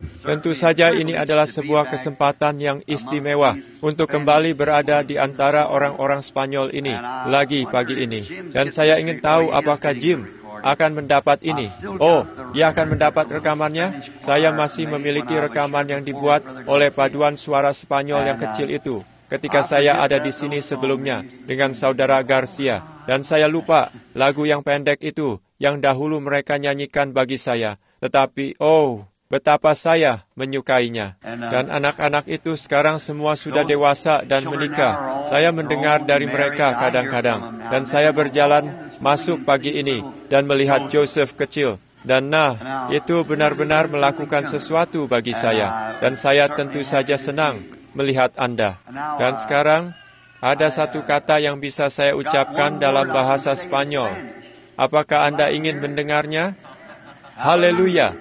Tentu saja ini adalah sebuah kesempatan yang istimewa untuk kembali berada di antara orang-orang Spanyol ini lagi pagi ini. Dan saya ingin tahu apakah Jim akan mendapat ini. Oh, dia akan mendapat rekamannya. Saya masih memiliki rekaman yang dibuat oleh paduan suara Spanyol yang kecil itu ketika saya ada di sini sebelumnya dengan saudara Garcia. Dan saya lupa lagu yang pendek itu yang dahulu mereka nyanyikan bagi saya. Tetapi, oh, betapa saya menyukainya. Dan anak-anak itu sekarang semua sudah dewasa dan menikah. Saya mendengar dari mereka kadang-kadang. Dan saya berjalan masuk pagi ini dan melihat Joseph kecil. Dan itu benar-benar melakukan sesuatu bagi saya. Dan saya tentu saja senang melihat Anda. Dan sekarang, ada satu kata yang bisa saya ucapkan dalam bahasa Spanyol. Apakah Anda ingin mendengarnya? Haleluya!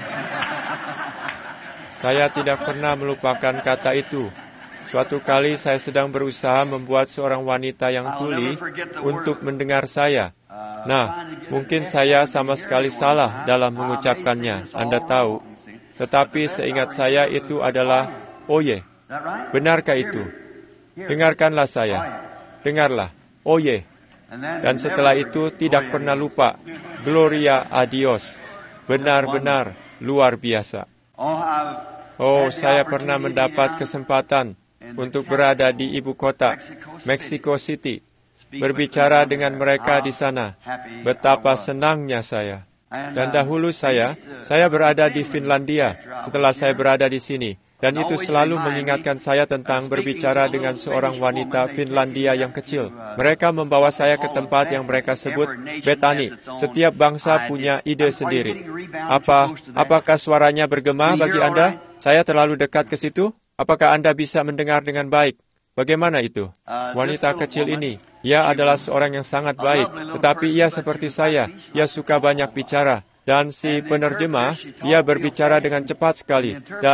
Saya tidak pernah melupakan kata itu. Suatu kali saya sedang berusaha membuat seorang wanita yang tuli untuk mendengar saya. Mungkin saya sama sekali salah dalam mengucapkannya, Anda tahu. Tetapi seingat saya itu adalah oye. Benarkah itu? Dengarkanlah saya. Dengarlah. Oye. Dan setelah itu tidak pernah lupa. Gloria a Dios. Benar-benar luar biasa. Oh, saya pernah mendapat kesempatan untuk berada di ibu kota, Mexico City, berbicara dengan mereka di sana. Betapa senangnya saya. Dan dahulu saya berada di Finlandia setelah saya berada di sini. Dan itu selalu mengingatkan saya tentang berbicara dengan seorang wanita Finlandia yang kecil. Mereka membawa saya ke tempat yang mereka sebut Betani. Setiap bangsa punya ide sendiri. Apakah suaranya bergema bagi Anda? Saya terlalu dekat ke situ? Apakah Anda bisa mendengar dengan baik? Bagaimana itu? Wanita kecil ini, ia adalah seorang yang sangat baik, tetapi ia seperti saya, ia suka banyak bicara. Dan si penerjemah, dia berbicara dengan cepat sekali.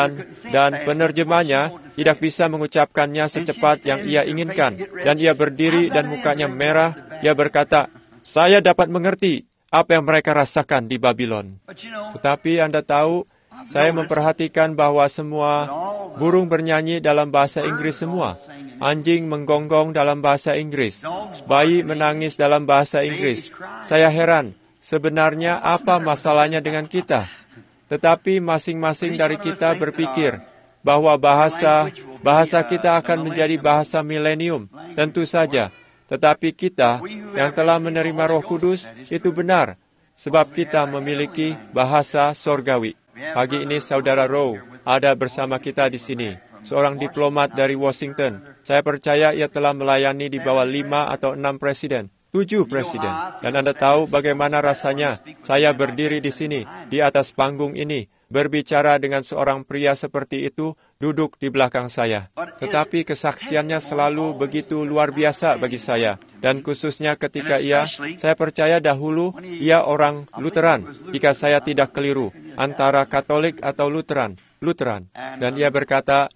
Dan penerjemahnya tidak bisa mengucapkannya secepat yang ia inginkan. Dan ia berdiri dan mukanya merah. Ia berkata, saya dapat mengerti apa yang mereka rasakan di Babylon. Tetapi Anda tahu, saya memperhatikan bahwa semua burung bernyanyi dalam bahasa Inggris semua. Anjing menggonggong dalam bahasa Inggris. Bayi menangis dalam bahasa Inggris. Saya heran. Sebenarnya apa masalahnya dengan kita? Tetapi masing-masing dari kita berpikir bahwa bahasa kita akan menjadi bahasa milenium. Tentu saja. Tetapi kita yang telah menerima Roh Kudus itu benar. Sebab kita memiliki bahasa sorgawi. Pagi ini Saudara Rowe ada bersama kita di sini. Seorang diplomat dari Washington. Saya percaya ia telah melayani di bawah 5 atau 6 presiden. 7 presiden. Dan Anda tahu bagaimana rasanya saya berdiri di sini, di atas panggung ini, berbicara dengan seorang pria seperti itu, duduk di belakang saya. Tetapi kesaksiannya selalu begitu luar biasa bagi saya. Dan khususnya ketika saya percaya dahulu, ia orang Lutheran, jika saya tidak keliru, antara Katolik atau Lutheran. Dan ia berkata,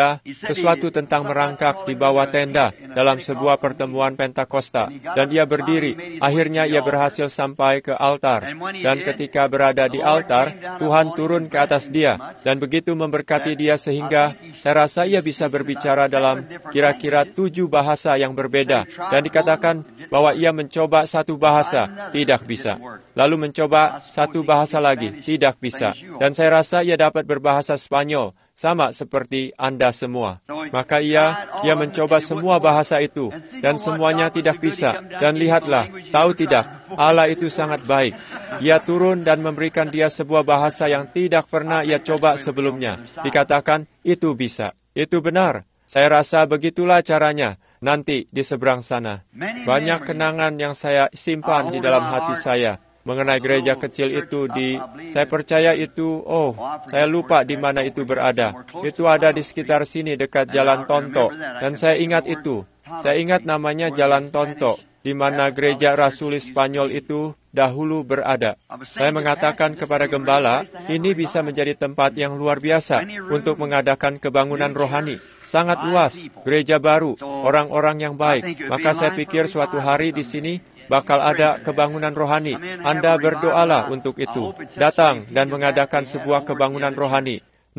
sesuatu tentang merangkak di bawah tenda dalam sebuah pertemuan Pentakosta. Dan ia berdiri. Akhirnya ia berhasil sampai ke altar. Dan ketika berada di altar, Tuhan turun ke atas dia. Dan begitu memberkati dia sehingga saya rasa ia bisa berbicara dalam kira-kira 7 bahasa yang berbeda. Dan dikatakan bahwa ia mencoba satu bahasa, tidak bisa. Lalu mencoba satu bahasa lagi, tidak bisa. Dan saya rasa ia dapat berbahasa Spanyol, sama seperti Anda semua. Maka ia mencoba semua bahasa itu, dan semuanya tidak bisa. Dan lihatlah, tahu tidak, Allah itu sangat baik. Ia turun dan memberikan dia sebuah bahasa yang tidak pernah ia coba sebelumnya. Dikatakan, itu bisa. Itu benar. Saya rasa begitulah caranya. Nanti di seberang sana. Banyak kenangan yang saya simpan di dalam hati saya. Mengenai gereja kecil itu saya percaya itu, saya lupa di mana itu berada. Itu ada di sekitar sini dekat Jalan Tonto. Dan saya ingat itu. Saya ingat namanya Jalan Tonto, di mana gereja Rasuli Spanyol itu dahulu berada. Saya mengatakan kepada gembala, ini bisa menjadi tempat yang luar biasa untuk mengadakan kebangunan rohani. Sangat luas, gereja baru, orang-orang yang baik. Maka saya pikir suatu hari di sini bakal ada kebangunan rohani. Anda berdoalah untuk itu. Datang dan mengadakan sebuah kebangunan rohani.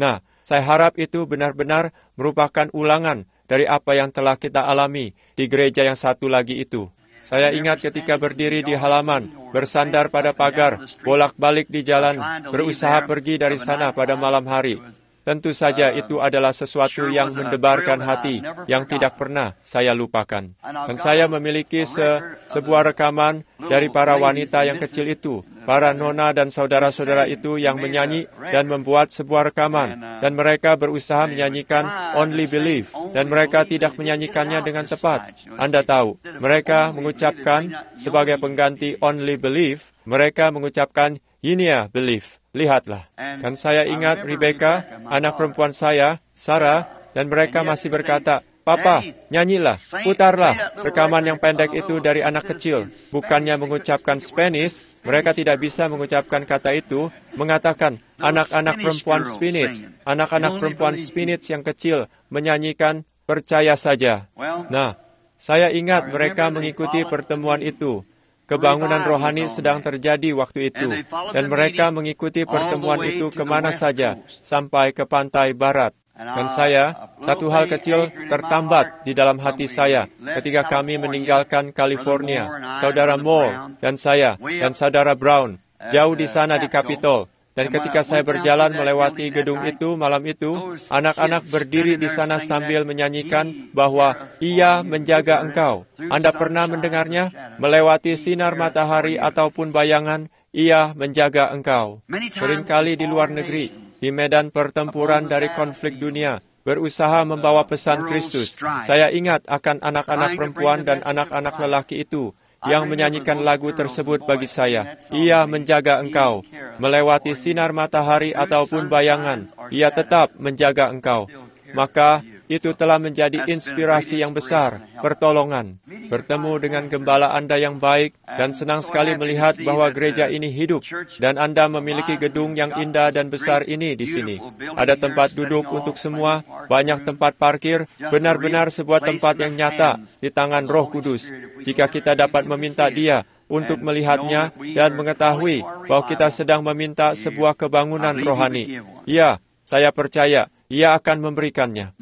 Nah, saya harap itu benar-benar merupakan ulangan dari apa yang telah kita alami di gereja yang satu lagi itu. Saya ingat ketika berdiri di halaman, bersandar pada pagar, bolak-balik di jalan, berusaha pergi dari sana pada malam hari. Tentu saja itu adalah sesuatu yang mendebarkan hati, yang tidak pernah saya lupakan. Dan saya memiliki sebuah rekaman dari para wanita yang kecil itu, para nona dan saudara-saudara itu yang menyanyi dan membuat sebuah rekaman. Dan mereka berusaha menyanyikan Only Believe, dan mereka tidak menyanyikannya dengan tepat. Anda tahu, mereka mengucapkan sebagai pengganti Only Believe, mereka mengucapkan Yinia Believe. Lihatlah. Dan saya ingat Rebecca, anak perempuan saya, Sarah, dan mereka masih berkata, "Papa, nyanyilah, putarlah rekaman yang pendek itu dari anak kecil." Bukannya mengucapkan Spanish, mereka tidak bisa mengucapkan kata itu, mengatakan, "Anak-anak perempuan Spinach, anak-anak perempuan Spinach yang kecil menyanyikan Percaya Saja." Nah, saya ingat mereka mengikuti pertemuan itu. Kebangunan rohani sedang terjadi waktu itu, dan mereka mengikuti pertemuan itu kemana saja, sampai ke pantai barat. Dan saya, satu hal kecil tertambat di dalam hati saya ketika kami meninggalkan California. Saudara Moore dan saya, dan Saudara Brown, jauh di sana di Capitol. Dan ketika saya berjalan melewati gedung itu malam itu, anak-anak berdiri di sana sambil menyanyikan bahwa Ia menjaga engkau. Anda pernah mendengarnya? Melewati sinar matahari ataupun bayangan, Ia menjaga engkau. Seringkali di luar negeri, di medan pertempuran dari konflik dunia, berusaha membawa pesan Kristus. Saya ingat akan anak-anak perempuan dan anak-anak lelaki itu yang menyanyikan lagu tersebut bagi saya. Ia menjaga engkau. Melewati sinar matahari ataupun bayangan, Ia tetap menjaga engkau. Maka itu telah menjadi inspirasi yang besar, pertolongan. Bertemu dengan gembala Anda yang baik, dan senang sekali melihat bahwa gereja ini hidup, dan Anda memiliki gedung yang indah dan besar ini di sini. Ada tempat duduk untuk semua, banyak tempat parkir, benar-benar sebuah tempat yang nyata di tangan Roh Kudus. Jika kita dapat meminta Dia untuk melihatnya dan mengetahui bahwa kita sedang meminta sebuah kebangunan rohani. Ya, saya percaya Ia akan memberikannya.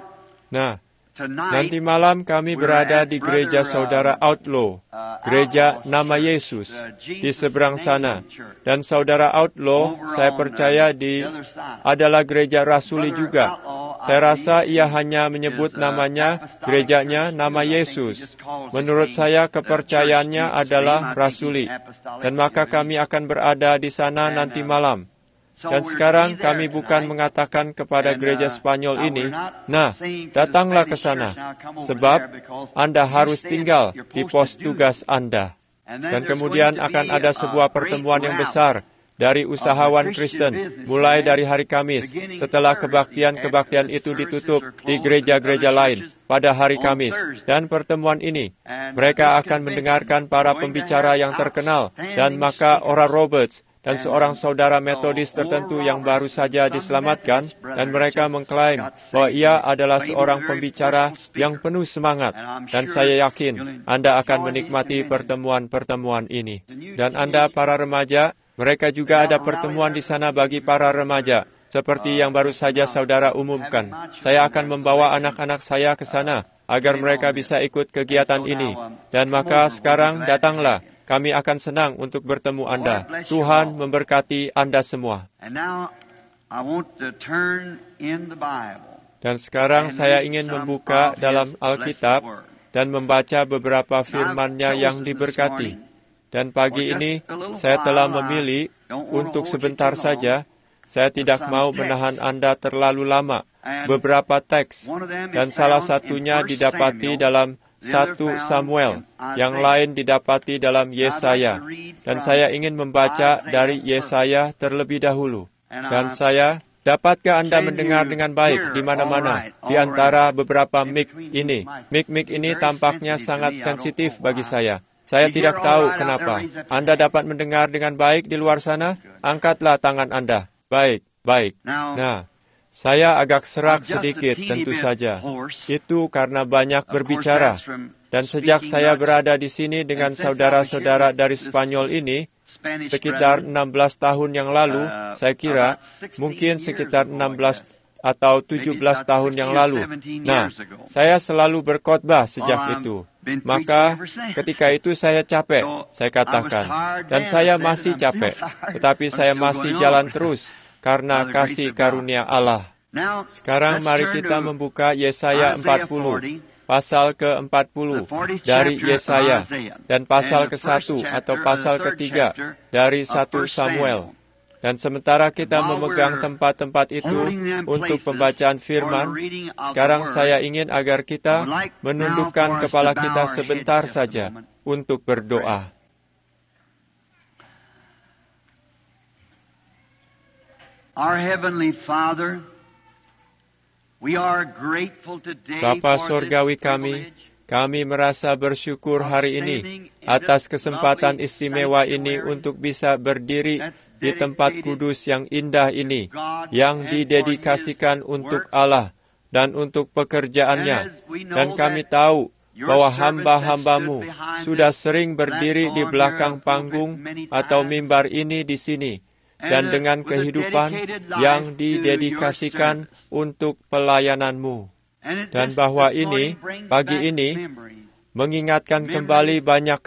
Nah, nanti malam kami berada di gereja Saudara Outlaw, gereja Nama Yesus, di seberang sana. Dan Saudara Outlaw, saya percaya adalah gereja rasuli juga. Saya rasa ia hanya menyebut namanya, gerejanya Nama Yesus. Menurut saya, kepercayaannya adalah rasuli. Dan maka kami akan berada di sana nanti malam. Dan sekarang kami bukan mengatakan kepada gereja Spanyol ini, "Nah, datanglah ke sana, sebab Anda harus tinggal di pos tugas Anda." Dan kemudian akan ada sebuah pertemuan yang besar dari usahawan Kristen, mulai dari hari Kamis, setelah kebaktian-kebaktian itu ditutup di gereja-gereja lain pada hari Kamis. Dan pertemuan ini, mereka akan mendengarkan para pembicara yang terkenal, dan maka Oral Roberts, dan seorang saudara Metodis tertentu yang baru saja diselamatkan, dan mereka mengklaim bahwa ia adalah seorang pembicara yang penuh semangat. Dan saya yakin Anda akan menikmati pertemuan-pertemuan ini. Dan Anda para remaja, mereka juga ada pertemuan di sana bagi para remaja, seperti yang baru saja saudara umumkan. Saya akan membawa anak-anak saya ke sana, agar mereka bisa ikut kegiatan ini. Dan maka sekarang datanglah. Kami akan senang untuk bertemu Anda. Tuhan memberkati Anda semua. Dan sekarang saya ingin membuka dalam Alkitab dan membaca beberapa firman-Nya yang diberkati. Dan pagi ini saya telah memilih untuk sebentar saja. Saya tidak mau menahan Anda terlalu lama. Beberapa teks, dan salah satunya didapati dalam 1 Samuel, yang lain didapati dalam Yesaya. Dan saya ingin membaca dari Yesaya terlebih dahulu. Dan dapatkah Anda mendengar dengan baik di mana-mana di antara beberapa mic ini? Mic ini tampaknya sangat sensitif bagi saya. Saya tidak tahu kenapa. Anda dapat mendengar dengan baik di luar sana? Angkatlah tangan Anda. Baik. Nah, saya agak serak sedikit tentu saja. Itu karena banyak berbicara. Dan sejak saya berada di sini dengan saudara-saudara dari Spanyol ini, sekitar 16 tahun yang lalu, saya kira, mungkin sekitar 16 atau 17 tahun yang lalu. Nah, saya selalu berkhotbah sejak itu. Maka ketika itu saya capek, saya katakan, dan saya masih capek, tetapi saya masih jalan terus karena kasih karunia Allah. Sekarang mari kita membuka Yesaya 40, pasal ke-40 dari Yesaya, dan pasal ke-1 atau pasal ke-3 dari 1 Samuel. Dan sementara kita memegang tempat-tempat itu untuk pembacaan firman, sekarang saya ingin agar kita menundukkan kepala kita sebentar saja untuk berdoa. Our Heavenly Father, we are grateful today Bapa for Sorgawi this privilege. kami merasa bersyukur hari ini atas kesempatan istimewa ini untuk bisa berdiri di tempat kudus yang indah ini, yang didedikasikan untuk Allah dan untuk pekerjaannya. Dan kami tahu bahwa hamba-hambamu sudah sering berdiri di belakang panggung atau mimbar ini di sini, dan dengan kehidupan yang didedikasikan untuk pelayananmu. Dan bahwa ini, pagi ini, mengingatkan kembali banyak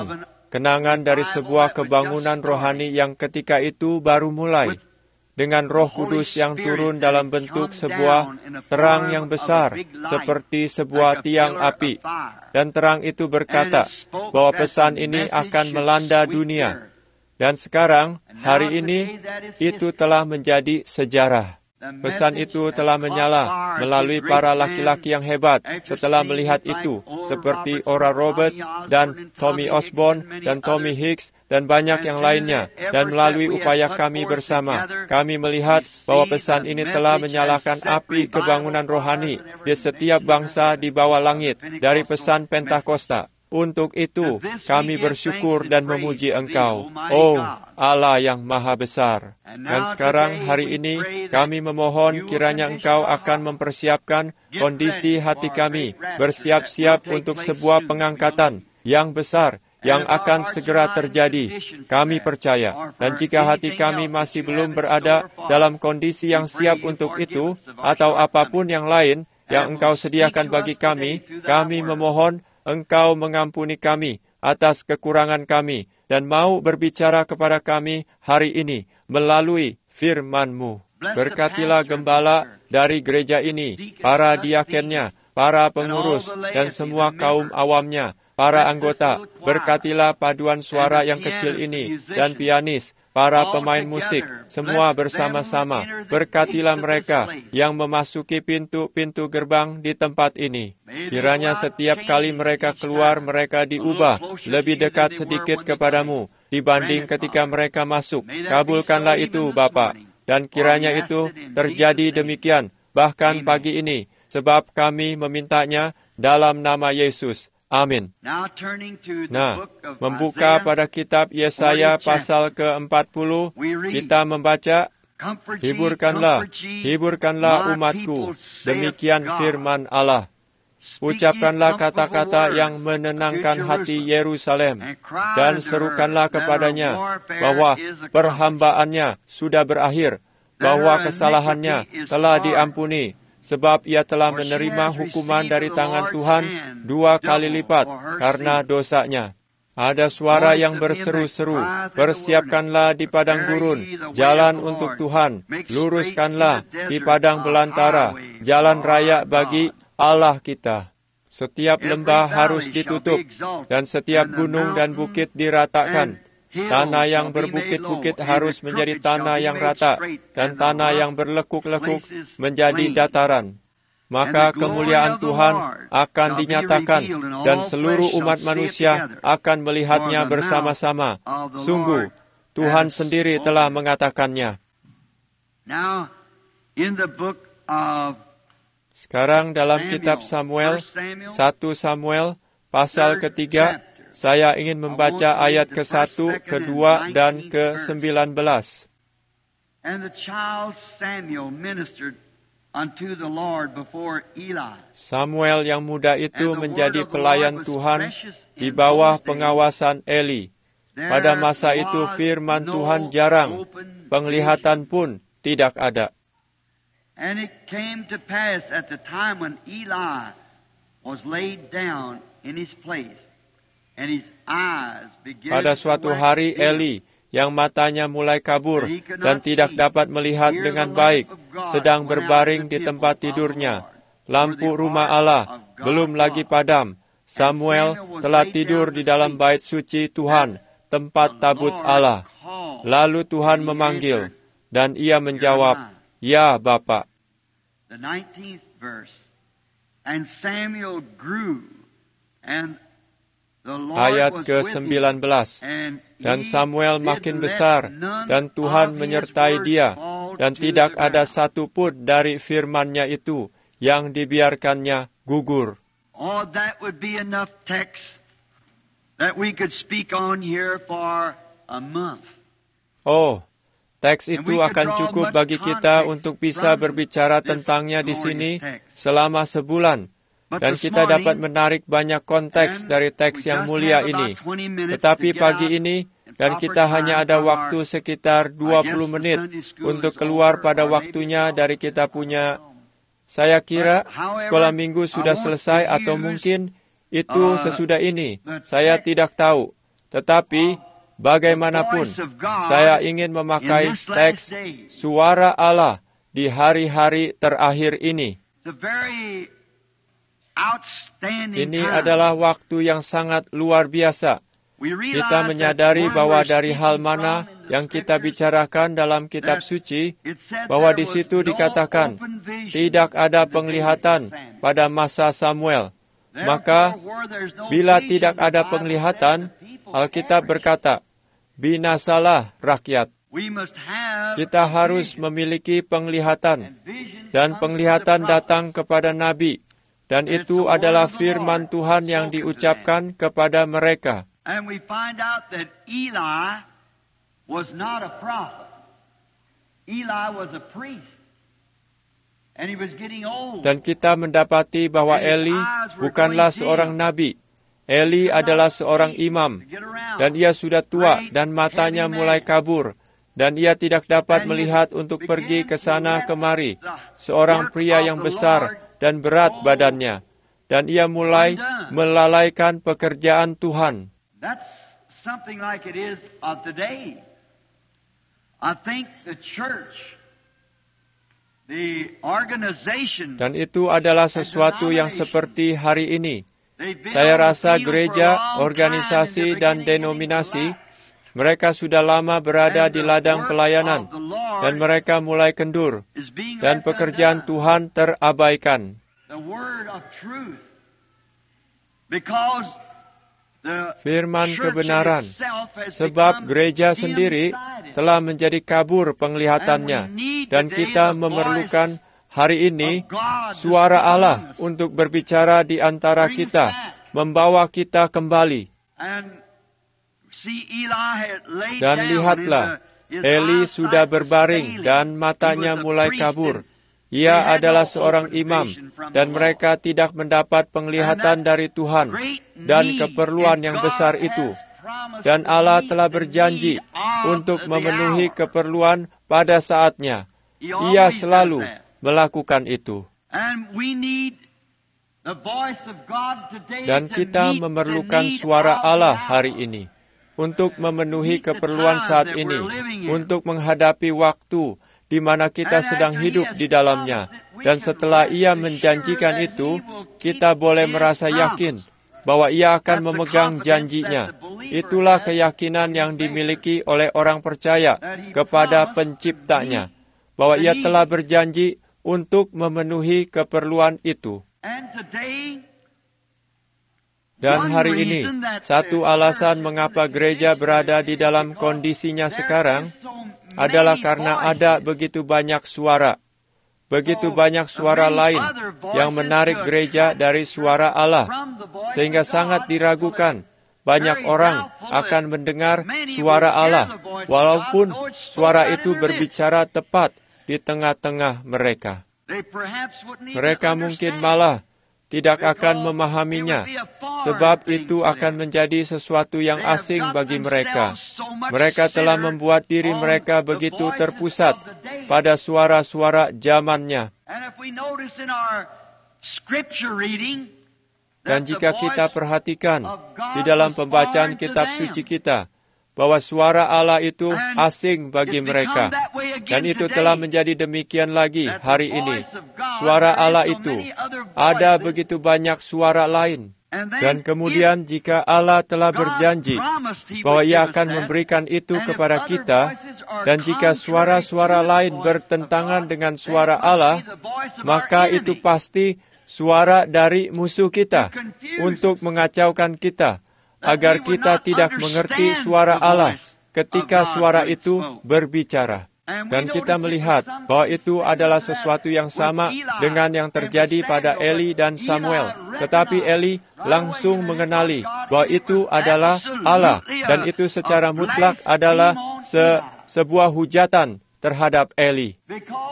kenangan dari sebuah kebangunan rohani yang ketika itu baru mulai, dengan Roh Kudus yang turun dalam bentuk sebuah terang yang besar, seperti sebuah tiang api. Dan terang itu berkata bahwa pesan ini akan melanda dunia. Dan sekarang, hari ini, itu telah menjadi sejarah. Pesan itu telah menyala melalui para laki-laki yang hebat setelah melihat itu, seperti Oral Roberts dan Tommy Osborne dan Tommy Hicks dan banyak yang lainnya. Dan melalui upaya kami bersama, kami melihat bahwa pesan ini telah menyalakan api kebangunan rohani di setiap bangsa di bawah langit dari pesan Pentakosta. Untuk itu, kami bersyukur dan memuji Engkau, oh Allah yang Maha Besar. Dan sekarang, hari ini, kami memohon kiranya Engkau akan mempersiapkan kondisi hati kami, bersiap-siap untuk sebuah pengangkatan yang besar, yang akan segera terjadi. Kami percaya, dan jika hati kami masih belum berada dalam kondisi yang siap untuk itu, atau apapun yang lain yang Engkau sediakan bagi kami memohon Engkau mengampuni kami atas kekurangan kami dan mau berbicara kepada kami hari ini melalui firman-Mu. Berkatilah gembala dari gereja ini, para diakennya, para pengurus, dan semua kaum awamnya, para anggota. Berkatilah paduan suara yang kecil ini, dan pianis, para pemain musik, semua bersama-sama. Berkatilah mereka yang memasuki pintu-pintu gerbang di tempat ini. Kiranya setiap kali mereka keluar, mereka diubah lebih dekat sedikit kepadamu dibanding ketika mereka masuk. Kabulkanlah itu, Bapa. Dan kiranya itu terjadi demikian, bahkan pagi ini, sebab kami memintanya dalam nama Yesus. Amin. Nah, membuka pada kitab Yesaya pasal ke-40, kita membaca, Hiburkanlah umatku, demikian firman Allah. Ucapkanlah kata-kata yang menenangkan hati Yerusalem, dan serukanlah kepadanya bahwa perhambaannya sudah berakhir, bahwa kesalahannya telah diampuni, sebab ia telah menerima hukuman dari tangan Tuhan 2 kali lipat karena dosanya. Ada suara yang berseru-seru, persiapkanlah di padang gurun, jalan untuk Tuhan, luruskanlah di padang belantara, jalan raya bagi Allah kita. Setiap lembah harus ditutup, dan setiap gunung dan bukit diratakan. Tanah yang berbukit-bukit harus menjadi tanah yang rata, dan tanah yang berlekuk-lekuk menjadi dataran. Maka kemuliaan Tuhan akan dinyatakan, dan seluruh umat manusia akan melihatnya bersama-sama. Sungguh, Tuhan sendiri telah mengatakannya. Sekarang dalam kitab Samuel, 1 Samuel, pasal ke-3, saya ingin membaca ayat ke-1, ke-2, dan ke-19. Samuel yang muda itu menjadi pelayan Tuhan di bawah pengawasan Eli. Pada masa itu firman Tuhan jarang, penglihatan pun tidak ada. And it came to pass at the time when Eli was laid down in his place, and his eyes began Pada suatu hari Eli, yang matanya mulai kabur dan tidak dapat melihat dengan baik, sedang berbaring di tempat tidurnya. Lampu rumah Allah belum lagi padam. Samuel telah tidur di dalam bait suci Tuhan, tempat tabut Allah. Lalu Tuhan memanggil, dan ia menjawab, "Ya, Bapa." The 19th verse. And Samuel grew, and the Lord Ayat was ke-19. with him, and Dan he Samuel did makin let besar, none dan of Tuhan his menyertai words dia, fall dan to tidak the ada ground. satu pun dari firman-Nya itu yang dibiarkannya gugur. Oh, that would be enough text that we could speak on here for a month. Oh, teks itu akan cukup bagi kita untuk bisa berbicara tentangnya di sini selama sebulan, dan kita dapat menarik banyak konteks dari teks yang mulia ini. Tetapi pagi ini, dan kita hanya ada waktu sekitar 20 menit untuk keluar pada waktunya dari kita punya. Saya kira sekolah minggu sudah selesai atau mungkin itu sesudah ini. Saya tidak tahu. Tetapi bagaimanapun, saya ingin memakai teks suara Allah di hari-hari terakhir ini. Ini adalah waktu yang sangat luar biasa. Kita menyadari bahwa dari hal mana yang kita bicarakan dalam kitab suci, bahwa di situ dikatakan, tidak ada penglihatan pada masa Samuel. Maka, bila tidak ada penglihatan, Alkitab berkata, binasalah rakyat. Kita harus memiliki penglihatan, dan penglihatan datang kepada nabi, dan itu adalah firman Tuhan yang diucapkan kepada mereka. And we find out that Eli was not a prophet. Eli was a priest. And he was getting old. Dan kita mendapati bahwa Eli bukanlah seorang nabi. Eli adalah seorang imam. Dan ia sudah tua dan matanya mulai kabur. Dan ia tidak dapat melihat untuk pergi ke sana kemari. Seorang pria yang besar dan berat badannya. Dan ia mulai melalaikan pekerjaan Tuhan. That's something like it is today. I think the church, the organization, dan itu adalah sesuatu yang seperti hari ini. Saya rasa gereja, organisasi, dan denominasi, mereka sudah lama berada di ladang pelayanan, dan mereka mulai kendur, dan pekerjaan Tuhan terabaikan. Firman kebenaran, sebab gereja sendiri telah menjadi kabur penglihatannya, dan kita memerlukan hari ini suara Allah untuk berbicara di antara kita, membawa kita kembali. Dan lihatlah, Eli sudah berbaring dan matanya mulai kabur. Ia adalah seorang imam, dan mereka tidak mendapat penglihatan dari Tuhan, dan keperluan yang besar itu. Dan Allah telah berjanji untuk memenuhi keperluan pada saatnya. Ia selalu melakukan itu. Dan kita memerlukan suara Allah hari ini, untuk memenuhi keperluan saat ini, untuk menghadapi waktu di mana kita sedang hidup di dalamnya. Dan setelah Ia menjanjikan itu, kita boleh merasa yakin bahwa Ia akan memegang janjinya. Itulah keyakinan yang dimiliki oleh orang percaya kepada Penciptanya, bahwa Ia telah berjanji untuk memenuhi keperluan itu. Dan hari ini, satu alasan mengapa gereja berada di dalam kondisinya sekarang adalah karena ada begitu banyak suara. Begitu banyak suara lain yang menarik gereja dari suara Allah, sehingga sangat diragukan banyak orang akan mendengar suara Allah, walaupun suara itu berbicara tepat di tengah-tengah mereka. Mereka mungkin malah tidak akan memahaminya, sebab itu akan menjadi sesuatu yang asing bagi mereka. Mereka telah membuat diri mereka begitu terpusat pada suara-suara zamannya. Dan jika kita perhatikan di dalam pembacaan kitab suci kita, bahwa suara Allah itu asing bagi mereka. Dan itu telah menjadi demikian lagi hari ini. Suara Allah itu, ada begitu banyak suara lain. Dan kemudian jika Allah telah berjanji bahwa Ia akan memberikan itu kepada kita, dan jika suara-suara lain bertentangan dengan suara Allah, maka itu pasti suara dari musuh kita untuk mengacaukan kita, agar kita tidak mengerti suara Allah ketika suara itu berbicara. Dan kita melihat bahwa itu adalah sesuatu yang sama dengan yang terjadi pada Eli dan Samuel. Tetapi Eli langsung mengenali bahwa itu adalah Allah, dan itu secara mutlak adalah sebuah hujatan terhadap Eli.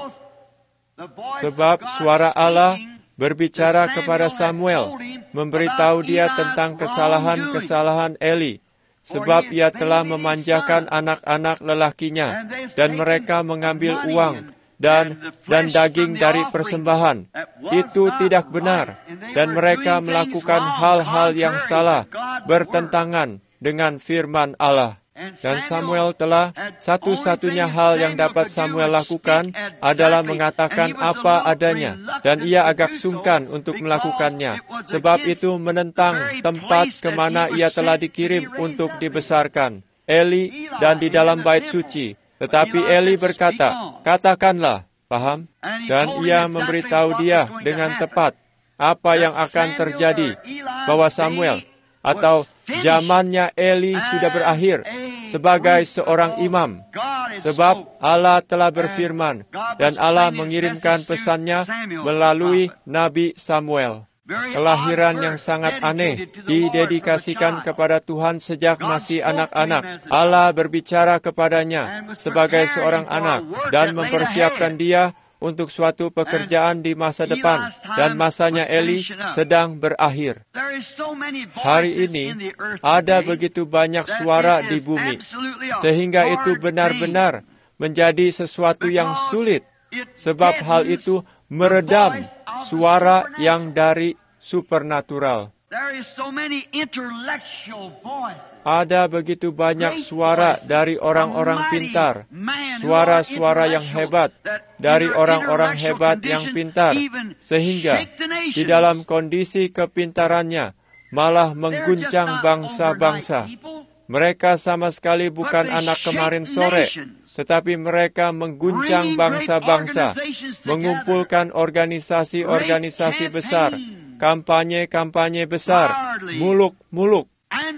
Sebab suara Allah berbicara kepada Samuel, memberitahu dia tentang kesalahan-kesalahan Eli, sebab ia telah memanjakan anak-anak lelakinya, dan mereka mengambil uang dan daging dari persembahan. Itu tidak benar, dan mereka melakukan hal-hal yang salah, bertentangan dengan firman Allah. Dan Samuel telah, satu-satunya hal yang dapat Samuel lakukan adalah mengatakan apa adanya, dan ia agak sungkan untuk melakukannya, sebab itu menentang tempat kemana ia telah dikirim untuk dibesarkan, Eli, dan di dalam bait suci. Tetapi Eli berkata, katakanlah, paham? Dan ia memberitahu dia dengan tepat apa yang akan terjadi, bahwa Samuel, atau zamannya Eli sudah berakhir sebagai seorang imam, sebab Allah telah berfirman, dan Allah mengirimkan pesannya melalui Nabi Samuel. Kelahiran yang sangat aneh, didedikasikan kepada Tuhan sejak masih anak-anak. Allah berbicara kepadanya sebagai seorang anak, dan mempersiapkan dia untuk suatu pekerjaan di masa depan, dan masanya Eli sedang berakhir. Hari ini ada begitu banyak suara di bumi, sehingga itu benar-benar menjadi sesuatu yang sulit, sebab hal itu meredam suara yang dari supernatural. Ada begitu banyak suara dari orang-orang pintar, suara-suara yang hebat dari orang-orang hebat yang pintar, sehingga di dalam kondisi kepintarannya malah mengguncang bangsa-bangsa. Mereka sama sekali bukan anak kemarin sore, tetapi mereka mengguncang bangsa-bangsa, mengumpulkan organisasi-organisasi besar, kampanye-kampanye besar, muluk-muluk.